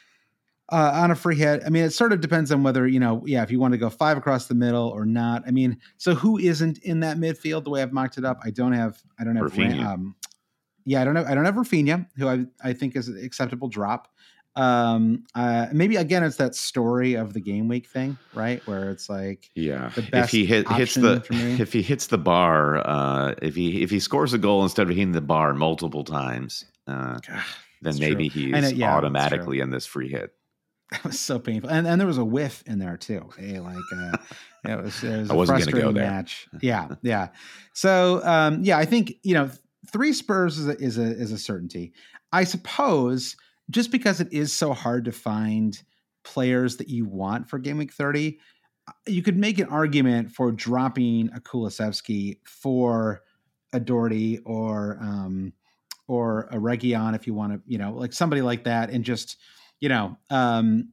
a free hit. I mean, it sort of depends on whether, if you want to go 5 across the middle or not. I mean, so who isn't in that midfield the way I've mocked it up? I don't have Rafinha. I don't have Rafinha, who I think is an acceptable drop. Maybe again it's that story of the game week thing, right, where it's like the best if he hits the bar, if he scores a goal instead of hitting the bar multiple times, then maybe he's automatically in this free hit. That was so painful, and there was a whiff in there too. It was I wasn't going to go there. Match. Yeah. So I think 3 Spurs is a certainty, I suppose. Just because it is so hard to find players that you want for game week 30, you could make an argument for dropping a Kulusevski for a Doherty or a Reguilon if you want to, like somebody like that, and just, and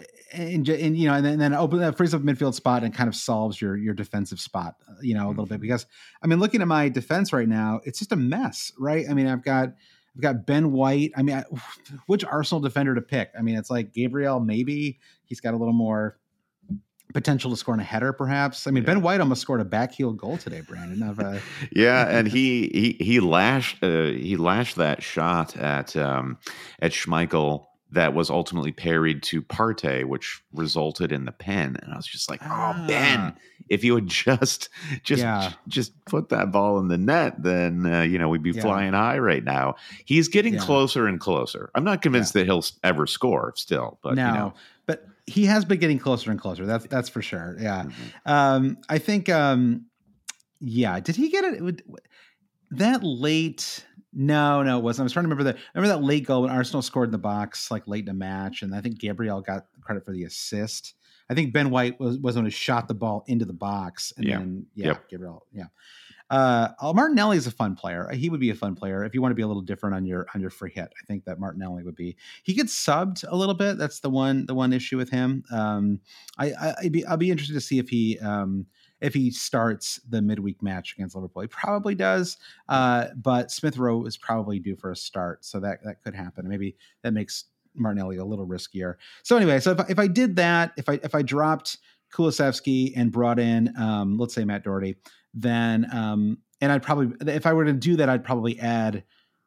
then open that, frees up midfield spot and kind of solves your defensive spot, a little bit. Because I mean, looking at my defense right now, it's just a mess, right? I mean, I've got Ben White. I mean, which Arsenal defender to pick? I mean, it's like Gabriel, maybe he's got a little more potential to score in a header, perhaps. I mean, Ben White almost scored a backheel goal today, Brandon. And he lashed that shot at Schmeichel that was ultimately parried to Partey, which resulted in the pen. And I was just like, Ben, if you would just put that ball in the net, then, we'd be flying high right now. He's getting closer and closer. I'm not convinced that he'll ever score still, but but he has been getting closer and closer. That's for sure. Yeah. Mm-hmm. I think, did he get it that late? No, it wasn't. I was trying to remember that late goal when Arsenal scored in the box, like late in the match. And I think Gabriel got credit for the assist. I think Ben White was when he shot the ball into the box. And then Gabriel. Yeah. Martinelli is a fun player. He would be a fun player if you want to be a little different on your free hit. I think that Martinelli would be. He gets subbed a little bit. That's the one issue with him. I'll be interested to see if he starts the midweek match against Liverpool. He probably does, but Smith Rowe is probably due for a start, so that could happen. Maybe that makes Martinelli a little riskier. So anyway, so if I did that, if I dropped Kulusevski and brought in let's say Matt Doherty, then and I'd probably, if I were to do that, I'd probably add.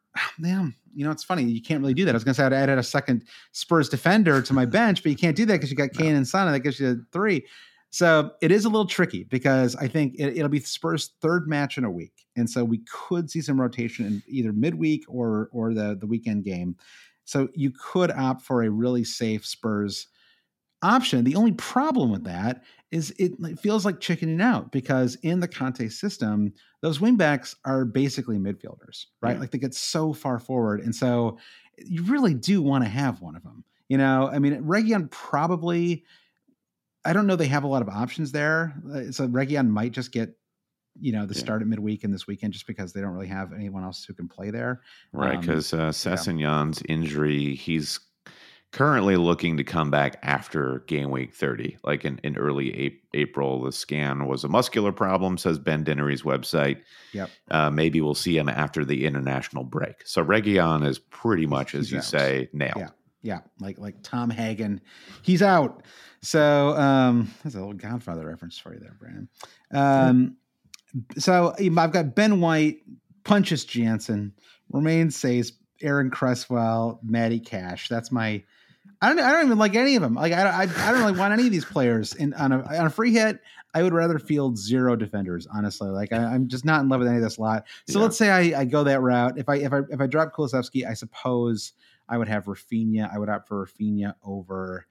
It's funny. You can't really do that. I was going to say I'd add a second Spurs defender to my bench, but you can't do that because you got Kane and Son, and that gives you 3. So it is a little tricky because I think it'll be Spurs' 3rd match in a week. And so we could see some rotation in either midweek or the weekend game. So you could opt for a really safe Spurs option. The only problem with that is it feels like chickening out, because in the Conte system, those wingbacks are basically midfielders, right? Like they get so far forward. And so you really do want to have one of them. You know, I mean, Reguilón probably, I don't know, they have a lot of options there. So Reguilón might just get, the start at midweek and this weekend, just because they don't really have anyone else who can play there. Right, because Sessegnon's injury, he's currently looking to come back after game week 30, like in early April. The scan was a muscular problem, says Ben Dinnery's website. Yep. Maybe we'll see him after the international break. So Reguilón is pretty much, as you out. Say, nailed. Yeah. Like Tom Hagen, he's out. So that's a little Godfather reference for you there, Brandon. So I've got Ben White, Pontus Jansson, Romain Saiz, Aaron Cresswell, Matty Cash. That's my. I don't even like any of them. Like I don't really want any of these players on a free hit. I would rather field 0 defenders, honestly. Like I'm just not in love with any of this lot. So let's say I go that route. If I drop Kulusevski, I suppose I would have Rafinha. I would opt for Rafinha over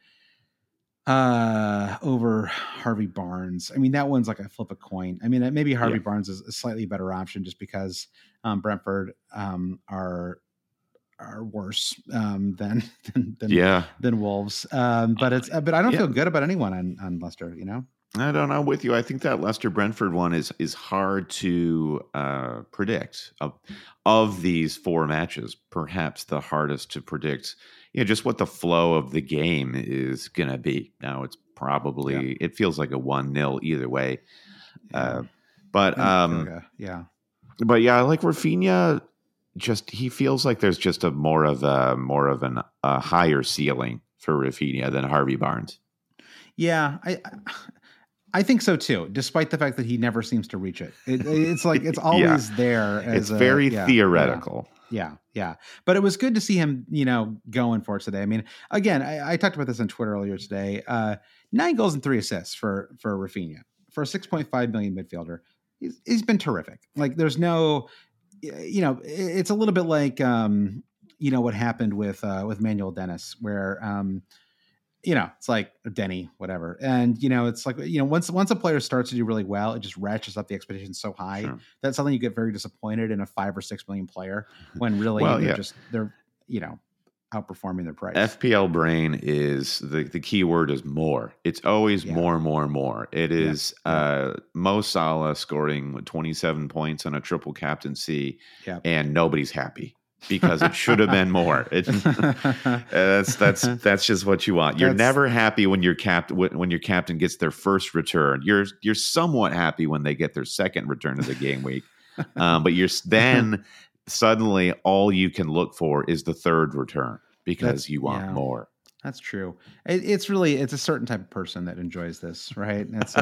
Harvey Barnes. I mean, that one's like a flip a coin. I mean, maybe Harvey Barnes is a slightly better option, just because Brentford are worse than Wolves. But I don't feel good about anyone on Leicester. I don't know with you. I think that Leicester Brentford one is hard to predict. Of these 4 matches, perhaps the hardest to predict. Just what the flow of the game is going to be. Now it's probably it feels like a 1-0 either way. But I like Rafinha. Just he feels like there's just a more of a higher ceiling for Rafinha than Harvey Barnes. Yeah, I think so too, despite the fact that he never seems to reach it. It's like it's always there. It's very theoretical. Yeah. But it was good to see him, going for it today. I mean, again, I talked about this on Twitter earlier today. 9 goals and 3 assists for Rafinha, for a 6.5 million midfielder. He's been terrific. Like there's no, it's a little bit like, what happened with Manuel Dennis, where, it's like Denny, whatever. And, it's like, once a player starts to do really well, it just ratchets up the expectations so high. Sure. That's something you get very disappointed in a 5 or 6 million player, when really they're outperforming their price. FPL brain is the key word is more. It's always more. It is Mo Salah scoring 27 points on a triple captaincy and nobody's happy. Because it should have been more. That's just what you want. You're never happy when your captain gets their first return. You're somewhat happy when they get their second return of the game week, but you're then suddenly all you can look for is the third return because you want more. That's true. It's a certain type of person that enjoys this, right? It's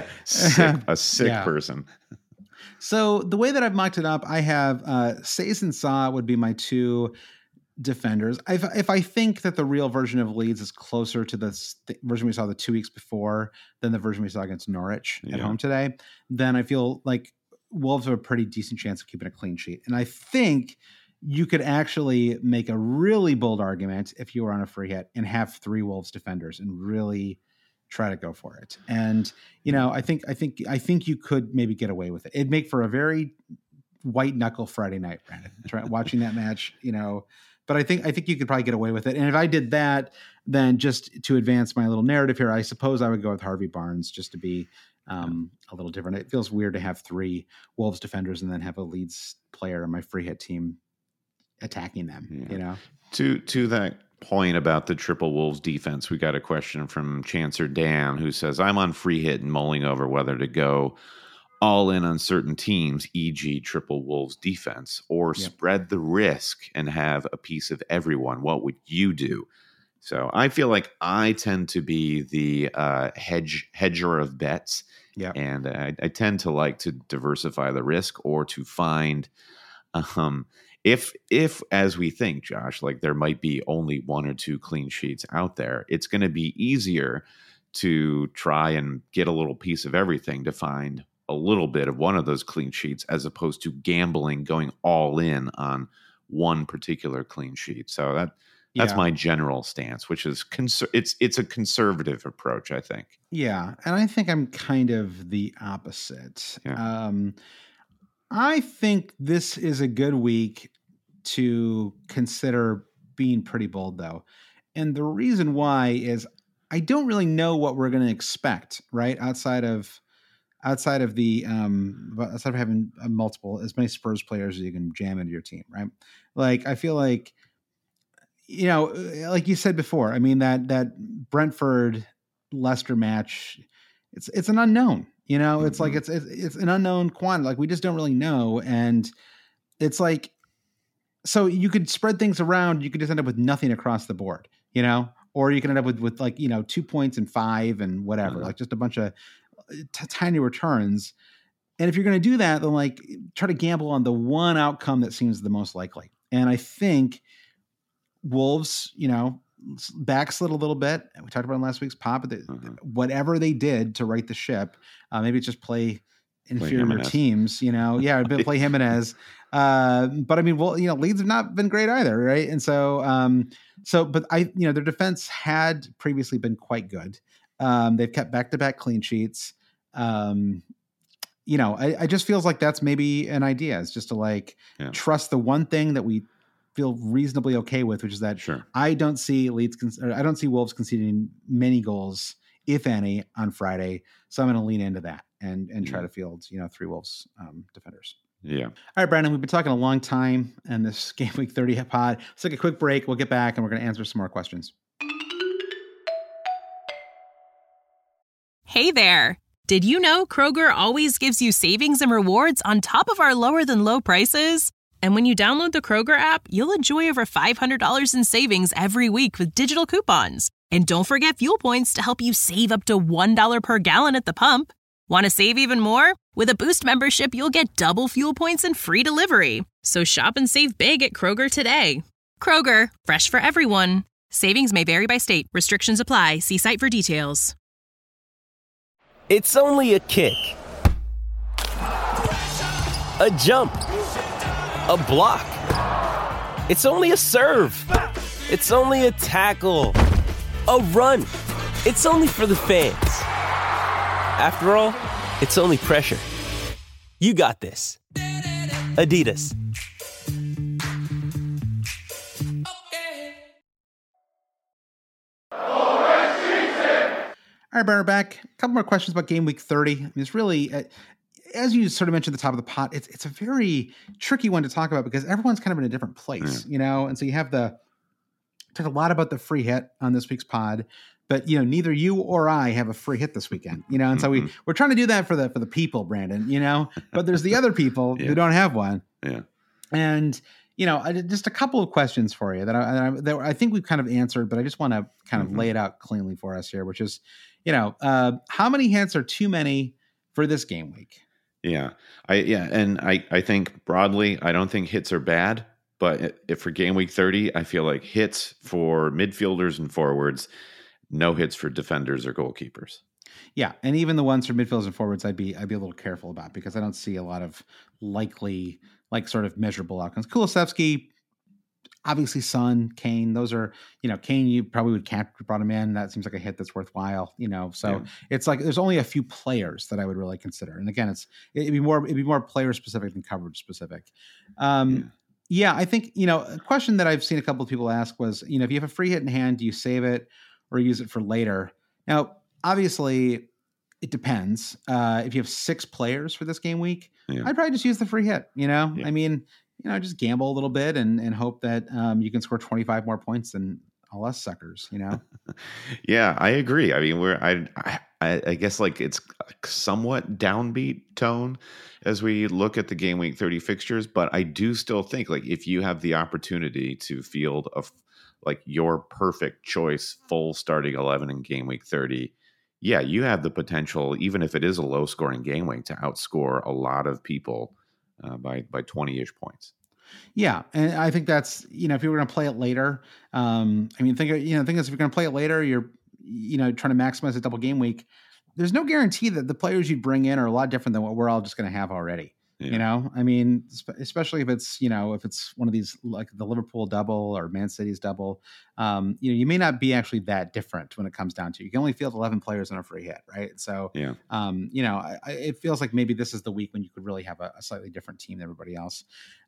a sick person. So the way that I've mocked it up, I have Saiz and Sa would be my 2 defenders. If I think that the real version of Leeds is closer to the version we saw the 2 weeks before than the version we saw against Norwich at home today, then I feel like Wolves have a pretty decent chance of keeping a clean sheet. And I think you could actually make a really bold argument if you were on a free hit and have 3 Wolves defenders and really try to go for it. And, I think you could maybe get away with it. It'd make for a very white knuckle Friday night, Brandon, watching that match, but I think you could probably get away with it. And if I did that, then just to advance my little narrative here, I suppose I would go with Harvey Barnes just to be a little different. It feels weird to have 3 Wolves defenders and then have a Leeds player on my free hit team attacking them, To that point about the triple Wolves defense, we got a question from Chancer Dan, who says, I'm on free hit and mulling over whether to go all in on certain teams, e.g. triple Wolves defense, or spread the risk and have a piece of everyone. What would you do? So I feel like I tend to be the hedger of bets. Yeah. And I tend to like to diversify the risk or to find if as we think, Josh, like there might be only 1 or 2 clean sheets out there, it's going to be easier to try and get a little piece of everything to find a little bit of one of those clean sheets, as opposed to gambling, going all in on one particular clean sheet. So That's my general stance, which is it's a conservative approach, I think. Yeah, and I think I'm kind of the opposite. Yeah. I think this is a good week to consider being pretty bold, though. And the reason why is I don't really know what we're going to expect, right? Outside of having multiple, as many Spurs players as you can jam into your team, right? Like, I feel like, like you said before, I mean, that Brentford Leicester match, it's an unknown, it's like, it's an unknown quantity. Like, we just don't really know. And it's like, so you could spread things around. You could just end up with nothing across the board, or you can end up with like, 2 points and 5 and whatever, like just a bunch of tiny returns. And if you're going to do that, then like try to gamble on the one outcome that seems the most likely. And I think Wolves, backslid a little bit. We talked about in last week's pod, but whatever they did to right the ship, maybe it's just play inferior teams, play Jimenez. But I mean, Leeds have not been great either, right? And so, but their defense had previously been quite good. They've kept back-to-back clean sheets. I just feels like that's maybe an idea. It's just to trust the one thing that we feel reasonably okay with, which is that I don't see Wolves conceding many goals, if any, on Friday. So I'm going to lean into that and try to field, 3 Wolves defenders. Yeah. All right, Brandon, we've been talking a long time in this Game Week 30 pod. Let's take a quick break. We'll get back and we're going to answer some more questions. Hey there. Did you know Kroger always gives you savings and rewards on top of our lower than low prices? And when you download the Kroger app, you'll enjoy over $500 in savings every week with digital coupons. And don't forget fuel points to help you save up to $1 per gallon at the pump. Want to save even more? With a Boost membership, you'll get double fuel points and free delivery. So shop and save big at Kroger today. Kroger, fresh for everyone. Savings may vary by state. Restrictions apply. See site for details. It's only a kick, a jump, a block. It's only a serve. It's only a tackle, a run. It's only for the fans. After all, it's only pressure. You got this. Adidas. All right, we're back. A couple more questions about Game Week 30. I mean, it's really, as you sort of mentioned at the top of the pot, it's a very tricky one to talk about because everyone's kind of in a different place, And so you have talked a lot about the free hit on this week's pod, but neither you or I have a free hit this weekend, And so we're trying to do that for the people, Brandon, But there's the other people who don't have one, And just a couple of questions for you that I think we've kind of answered, but I just want to kind of lay it out cleanly for us here, which is, how many hits are too many for this game week? Yeah. I think broadly, I don't think hits are bad, but if for Game Week 30, I feel like hits for midfielders and forwards, no hits for defenders or goalkeepers. Yeah, and even the ones for midfielders and forwards, I'd be a little careful about because I don't see a lot of likely, sort of measurable outcomes. Kulusevski, obviously Son, Kane, those are, Kane, you probably would brought him in. That seems like a hit that's worthwhile, So it's like there's only a few players that I would really consider. And again, it'd be more player specific than coverage specific. Yeah, I think, a question that I've seen a couple of people ask was, if you have a free hit in hand, do you save it or use it for later? Now, obviously, it depends. If you have 6 players for this game week, I'd probably just use the free hit. I mean, just gamble a little bit and hope that you can score 25 more points than all us suckers. Yeah, I agree. I mean, I guess it's a somewhat downbeat tone as we look at the Game Week 30 fixtures, but I do still think if you have the opportunity to field your perfect choice full starting 11 in Game Week 30, yeah, you have the potential, even if it is a low scoring game week, to outscore a lot of people by 20-ish points. Yeah, and I think that's if you were going to play it later, think is if you're going to play it later, you're trying to maximize a double game week. There's no guarantee that the players you bring in are a lot different than what we're all just going to have already. You know, I mean, especially if it's, you know, if it's one of these like the Liverpool double or Man City's double, you know, you may not be actually that different when it comes down to it. You can only field 11 players on a free hit, right? So, you know, it feels like maybe this is the week when you could really have a slightly different team than everybody else.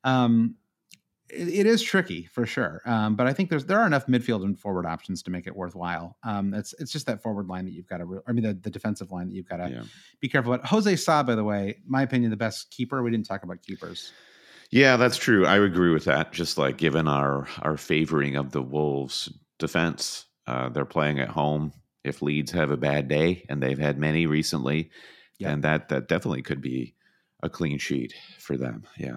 It is tricky for sure, but I think there are enough midfield and forward options to make it worthwhile. It's just that forward line that you've got to. I mean, the defensive line that you've got to be careful about. Jose Sa, by the way, my opinion, the best keeper. We didn't talk about keepers. Yeah, that's true. I agree with that. Just like given our favoring of the Wolves defense, they're playing at home. If Leeds have a bad day, and they've had many recently, then that definitely could be a clean sheet for them. Yeah.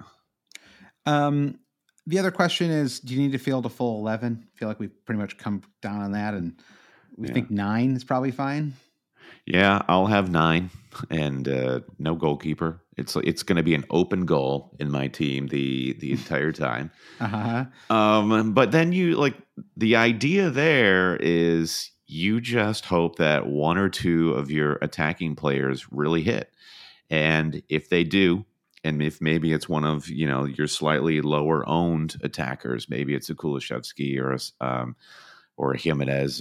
The other question is, do you need to field a full 11? I feel like we've pretty much come down on that, and we think 9 is probably fine. Yeah, I'll have 9 and no goalkeeper. It's going to be an open goal in my team the entire time. But then the idea there is you just hope that 1 or 2 of your attacking players really hit, and if they do. And if maybe it's one of, you know, your slightly lower owned attackers, maybe it's a Kulusevski or a Jimenez,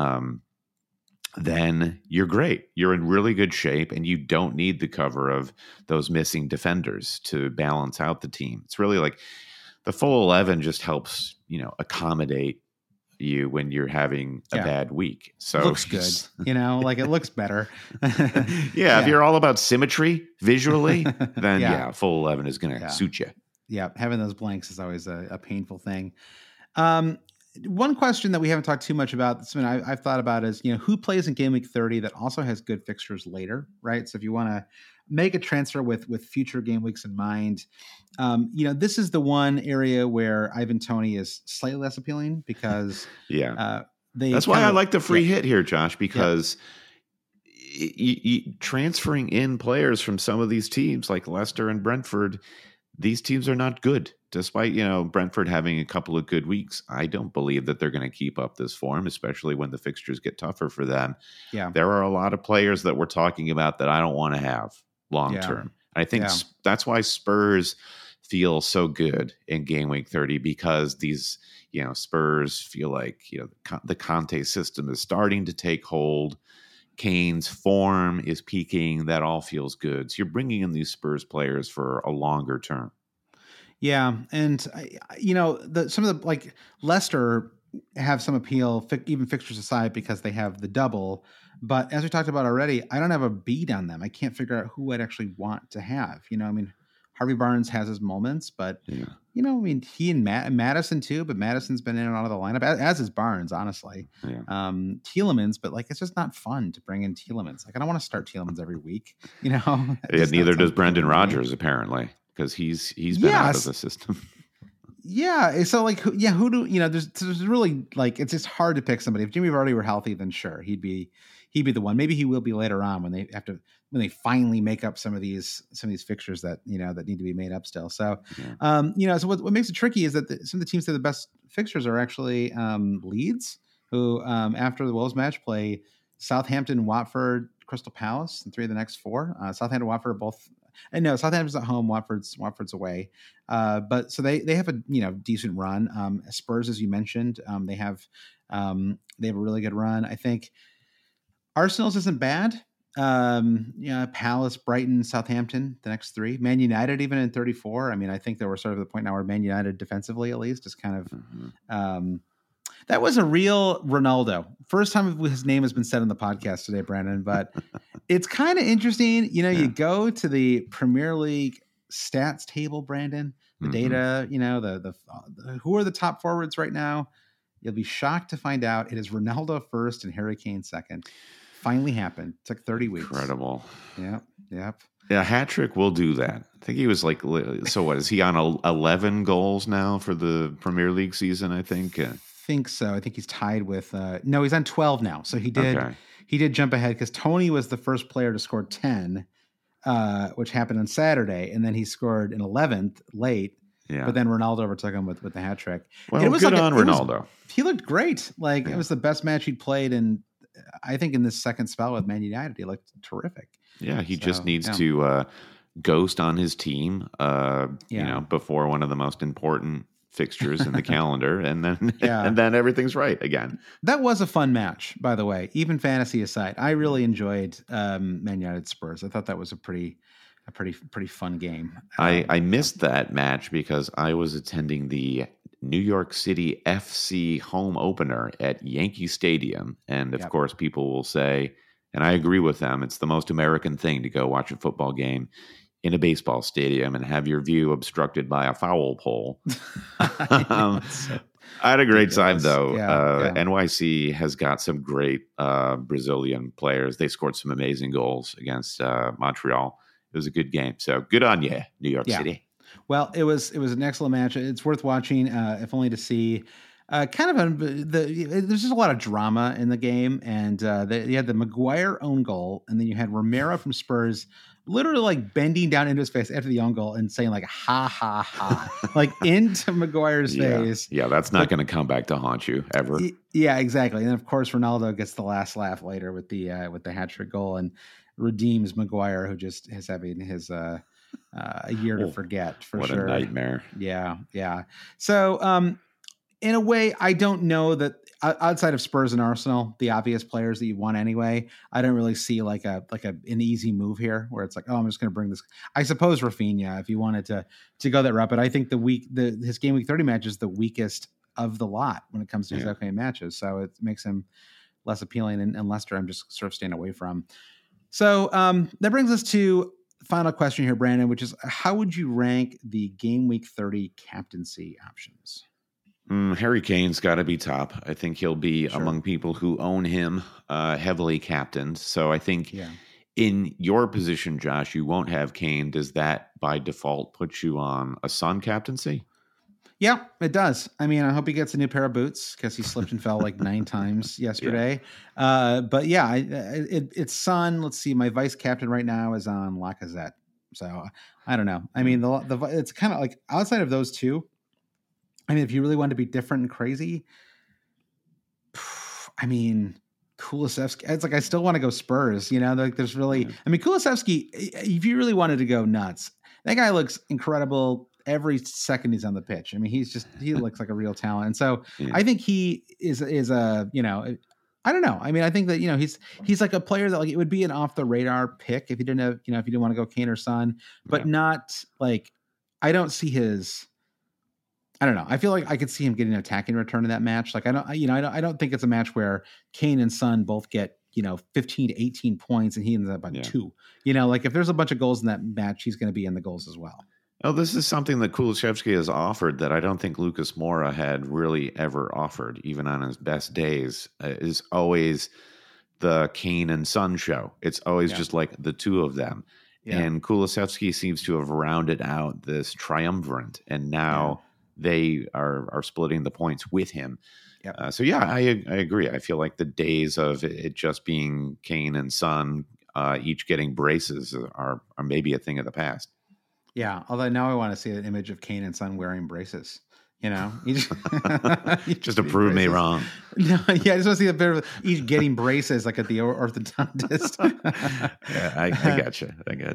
then you're great. You're in really good shape, and you don't need the cover of those missing defenders to balance out the team. It's really like the full 11 just helps, you know, accommodate you when you're having a bad week. So it looks good, you know, like it looks better. If you're all about symmetry visually, then full 11 is going to suit you. Yeah. Having those blanks is always a painful thing. One question that we haven't talked too much about, something I've thought about is, you know, who plays in game week 30 that also has good fixtures later, right? So if you want to make a transfer with future game weeks in mind, you know, this is the one area where Ivan Toney is slightly less appealing because that's why I like the free hit here, Josh, because transferring in players from some of these teams like Leicester and Brentford, these teams are not good. Despite, you know, Brentford having a couple of good weeks, I don't believe that they're going to keep up this form, especially when the fixtures get tougher for them. Yeah. There are a lot of players that we're talking about that I don't want to have long term. I think that's why Spurs feel so good in game week 30, because these, you know, Spurs feel like, you know, the Conte system is starting to take hold. Kane's form is peaking. That all feels good. So you're bringing in these Spurs players for a longer term. Yeah. And, you know, some of the, like Leicester have some appeal, even fixtures aside, because they have the double. But as we talked about already, I don't have a beat on them. I can't figure out who I'd actually want to have. You know, I mean, Harvey Barnes has his moments, but, you know, I mean, he and Madison too, but Madison's been in and out of the lineup, as is Barnes, honestly. Tielemans, but like, it's just not fun to bring in Tielemans. Like, I don't want to start Tielemans every week, you know? Neither does Brendan Rodgers, apparently, because he's been out of the system. Yeah. So like, who do, you know, there's really like, it's just hard to pick somebody. If Jimmy Vardy were healthy, then sure, he'd be the one. Maybe he will be later on when they finally make up some of these fixtures that, you know, that need to be made up still. So, you know, so what makes it tricky is that some of the teams that have the best fixtures are actually Leeds, who after the Wolves match play Southampton, Watford, Crystal Palace, and 3 of the next 4. Southampton, Watford are both. And no, Southampton's at home, Watford's away. But so they have a, you know, decent run. Spurs, as you mentioned, they have a really good run. I think Arsenal's isn't bad. Palace, Brighton, Southampton, the next 3. Man United, even in 34. I mean, I think they were sort of the point now where Man United defensively, at least, is kind of that was a real Ronaldo. First time his name has been said on the podcast today, Brandon, but it's kind of interesting. You know, you go to the Premier League stats table, Brandon, the data, you know, the who are the top forwards right now? You'll be shocked to find out it is Ronaldo first and Harry Kane second. Finally happened. Took 30 weeks. Incredible. Yep. Yeah, hat trick will do that. I think he was like, so what, is he on 11 goals now for the Premier League season, I think? Think so. I think he's tied with no, he's on 12 now. So he did jump ahead because Tony was the first player to score 10, which happened on Saturday, and then he scored an 11th late. Yeah. But then Ronaldo overtook him with the hat trick. Well, it was good on Ronaldo. He looked great. Like it was the best match he'd played in, I think, in this second spell with Man United. He looked terrific. Yeah, he just needs to ghost on his team, before one of the most important fixtures in the calendar, and then everything's right again. That was a fun match, by the way. Even fantasy aside, I really enjoyed Man United Spurs. I thought that was a pretty fun game. I missed that match because I was attending the New York City FC home opener at Yankee Stadium, and of course, people will say, and I agree with them, it's the most American thing to go watch a football game in a baseball stadium and have your view obstructed by a foul pole. I had a great time, though. NYC has got some great Brazilian players. They scored some amazing goals against Montreal. It was a good game. So good on you, New York City. Well, it was an excellent match. It's worth watching, if only to see there's just a lot of drama in the game. And you had the Maguire own goal, and then you had Romero from Spurs literally like bending down into his face after the own goal and saying like, ha, ha, ha, like into Maguire's face. Yeah, that's not going to come back to haunt you ever. Yeah, exactly. And then, of course, Ronaldo gets the last laugh later with the hat-trick goal and redeems Maguire, who just is having his a year to forget, for what sure. What a nightmare. Yeah. So in a way, I don't know that outside of Spurs and Arsenal, the obvious players that you want anyway, I don't really see like an easy move here where it's like, oh, I'm just going to bring this. I suppose Rafinha, if you wanted to go that route, but I think his game week 30 match is the weakest of the lot when it comes to his FA matches. So it makes him less appealing, and Leicester I'm just sort of staying away from. So that brings us to the final question here, Brandon, which is how would you rank the game week 30 captaincy options? Harry Kane's got to be top. I think he'll be among people who own him heavily captained. So I think in your position, Josh, you won't have Kane. Does that by default put you on a Son captaincy? Yeah, it does. I mean, I hope he gets a new pair of boots because he slipped and fell like 9 times yesterday. But yeah, it's Son. Let's see. My vice captain right now is on Lacazette. So I don't know. I mean, it's kind of like outside of those two. I mean, if you really want to be different and crazy, I mean, Kulusevski, it's like I still want to go Spurs, like there's really, I mean, Kulusevski, if you really wanted to go nuts, that guy looks incredible every second he's on the pitch. I mean, he looks like a real talent. And so I think he is a, I don't know. I mean, I think that, he's like a player that like, it would be an off the radar pick if you didn't have, if you didn't want to go Kane or Son, but not like, I don't see I don't know. I feel like I could see him getting an attacking return in that match. Like I don't think it's a match where Kane and Son both get 15 to 18 points and he ends up on 2. Like if there's a bunch of goals in that match, he's going to be in the goals as well. Oh, this is something that Kulusevski has offered that I don't think Lucas Moura had really ever offered, even on his best days. Is always the Kane and Son show. It's always just like the two of them. Yeah. And Kulusevski seems to have rounded out this triumvirate, and now they are splitting the points with him. Yep. I agree. I feel like the days of it just being Kane and Son each getting braces are maybe a thing of the past. Yeah, although now I want to see an image of Kane and Son wearing braces. Just to prove me wrong. No, I just want to see a bit of each getting braces like at the orthodontist. I gotcha.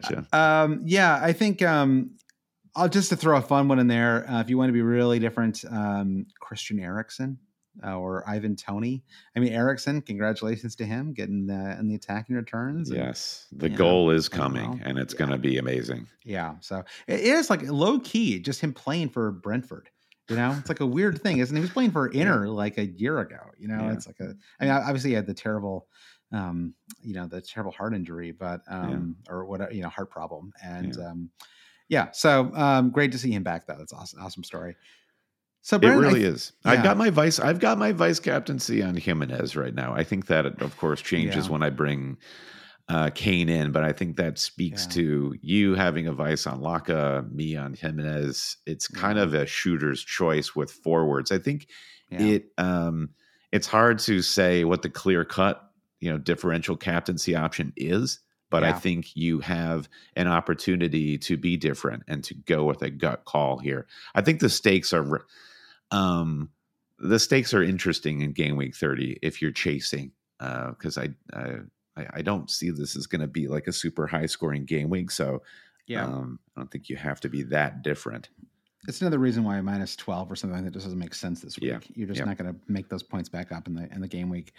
I think I'll just to throw a fun one in there. If you want to be really different, Christian Eriksen or Ivan Toney. I mean, Eriksen, congratulations to him getting in the attacking returns. Yes, the goal is coming, and it's going to be amazing. Yeah, so it is like low key, just him playing for Brentford. It's like a weird thing, isn't it? He was playing for Inter like a year ago. It's like I mean, obviously he had the terrible, the terrible heart injury, but or whatever, heart problem, and so great to see him back though. That's awesome story. So Brandon, it really is. Yeah. I've got my vice captaincy on Jimenez right now. I think that of course changes when I bring Kane in, but I think that speaks to you having a vice on Laka, me on Jimenez. It's kind of a shooter's choice with forwards. I think it's hard to say what the clear cut, differential captaincy option is. But I think you have an opportunity to be different and to go with a gut call here. I think the stakes are interesting in game week 30 if you're chasing, because I don't see this as going to be like a super high scoring game week. So Yeah. I don't think you have to be that different. It's another reason why minus 12 or something like that just doesn't make sense this week. Yeah. You're just not going to make those points back up in the game week.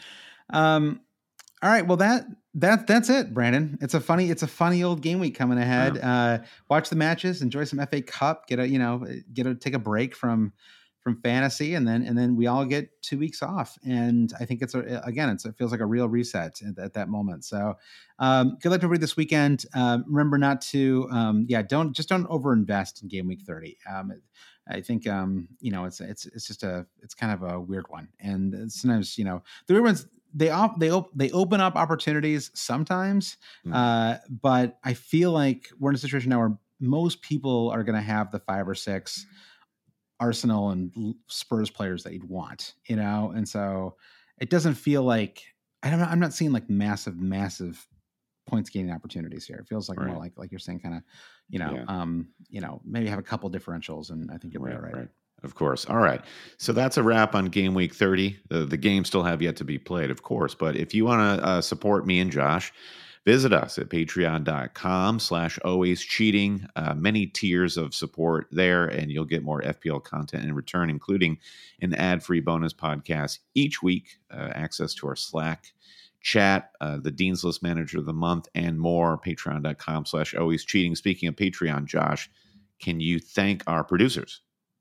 All right. Well, that's it, Brandon. It's a funny old game week coming ahead. Yeah. Watch the matches, enjoy some FA Cup, take a break from fantasy, and then we all get 2 weeks off. And I think it feels like a real reset at that moment. So good luck to everybody this weekend. Remember not to, don't overinvest in game week 30. I think, it's kind of a weird one. And sometimes, the weird ones, they open up opportunities sometimes. But I feel like we're in a situation now where most people are going to have the 5 or 6 Arsenal and Spurs players that you'd want, and so it doesn't feel like I'm not seeing like massive points gaining opportunities here. It feels like more like you're saying, kind of, maybe have a couple differentials, and I think you'll be all right. Of course. All right. So that's a wrap on game week 30. The games still have yet to be played, of course. But if you want to support me and Josh, visit us at patreon.com/alwayscheating. Many tiers of support there, and you'll get more FPL content in return, including an ad-free bonus podcast each week, access to our Slack chat, the Dean's List Manager of the Month, and more. Patreon.com/alwayscheating. Speaking of Patreon, Josh, can you thank our producers?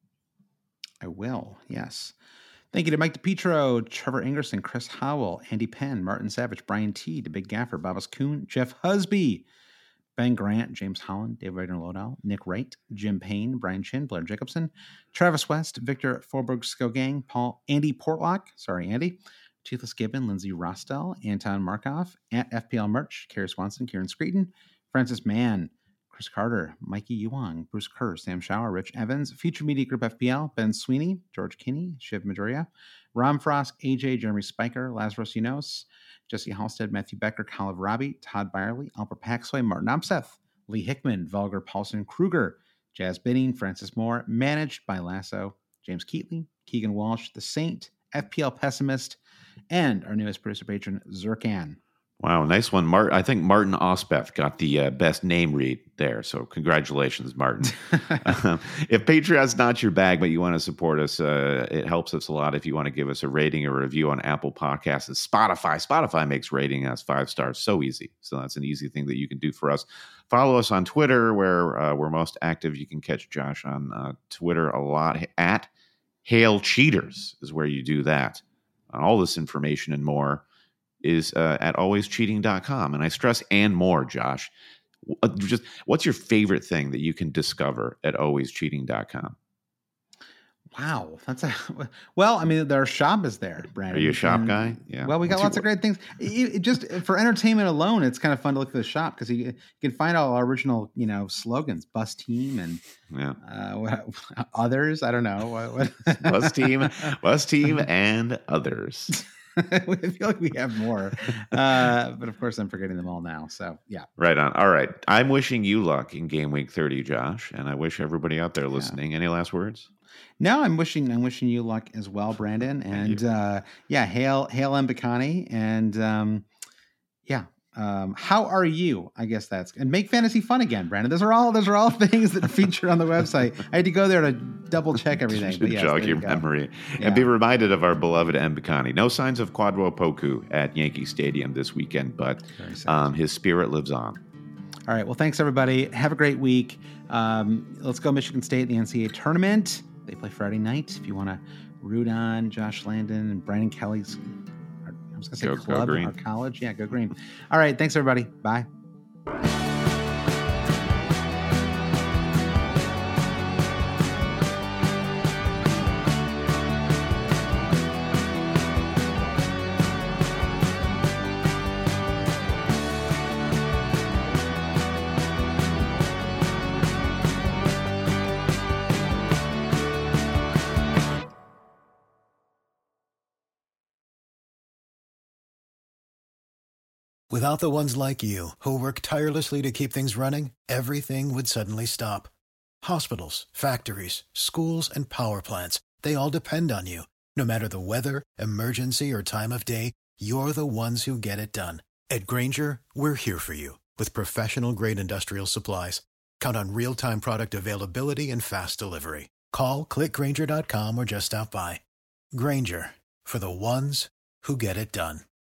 I will, yes. Thank you to Mike DePietro, Trevor Ingerson, Chris Howell, Andy Penn, Martin Savage, Brian T., The Big Gaffer, Babas Kuhn, Jeff Husby, Ben Grant, James Holland, Dave Ryder Lodell, Nick Wright, Jim Payne, Brian Chin, Blair Jacobson, Travis West, Victor Forberg Skogang, Andy Portlock, Toothless Gibbon, Lindsay Rostel, Anton Markov, at FPL Merch, Carrie Swanson, Kieran Screeton, Francis Mann, Chris Carter, Mikey Yuang, Bruce Kerr, Sam Schauer, Rich Evans, Future Media Group FPL, Ben Sweeney, George Kinney, Shiv Maduria, Ram Frost, AJ, Jeremy Spiker, Lazarus Unos, Jesse Halstead, Matthew Becker, Kalev Robbie, Todd Byerly, Alper Paxway, Martin Opseth, Lee Hickman, Vulgar, Paulson Kruger, Jazz Bidding, Francis Moore, managed by Lasso, James Keatley, Keegan Walsh, The Saint, FPL Pessimist, and our newest producer patron, Zirkan. Wow, nice one. I think Martin Ospeth got the best name read there, so congratulations, Martin. If Patreon's not your bag, but you want to support us, it helps us a lot if you want to give us a rating or review on Apple Podcasts and Spotify. Spotify makes rating us 5 stars so easy, so that's an easy thing that you can do for us. Follow us on Twitter, where we're most active. You can catch Josh on Twitter a lot. At Hail Cheaters is where you do that. All this information and more is at alwayscheating.com. And I stress and more, Josh. Just what's your favorite thing that you can discover at alwayscheating.com? Wow. Their shop is there, Brandon. Are you a shop guy? Yeah. Well, we got lots of great things. Just for entertainment alone, it's kind of fun to look at the shop because you can find all our original, slogans, Bus Team and others. I don't know. Bus Team and others. I feel like we have more, but of course I'm forgetting them all now. So yeah, right on. All right, I'm wishing you luck in game week 30, Josh, and I wish everybody out there listening. Any last words? No, I'm wishing you luck as well, Brandon, and hail Mbakani, and how are you? I guess and make fantasy fun again, Brandon. Those are all things that are featured on the website. I had to go there to double check everything. But jog your memory and be reminded of our beloved Mbakani. No signs of Kwadwo Poku at Yankee Stadium this weekend, but his spirit lives on. All right. Well, thanks everybody. Have a great week. Let's go Michigan State in the NCAA tournament. They play Friday night. If you want to root on Josh Landon and Brandon Kelly's. I was going to say club or college. Yeah, go green. All right. Thanks, everybody. Bye. Without the ones like you, who work tirelessly to keep things running, everything would suddenly stop. Hospitals, factories, schools, and power plants, they all depend on you. No matter the weather, emergency, or time of day, you're the ones who get it done. At Grainger, we're here for you with professional-grade industrial supplies. Count on real-time product availability and fast delivery. Call, click Grainger.com, or just stop by. Grainger, for the ones who get it done.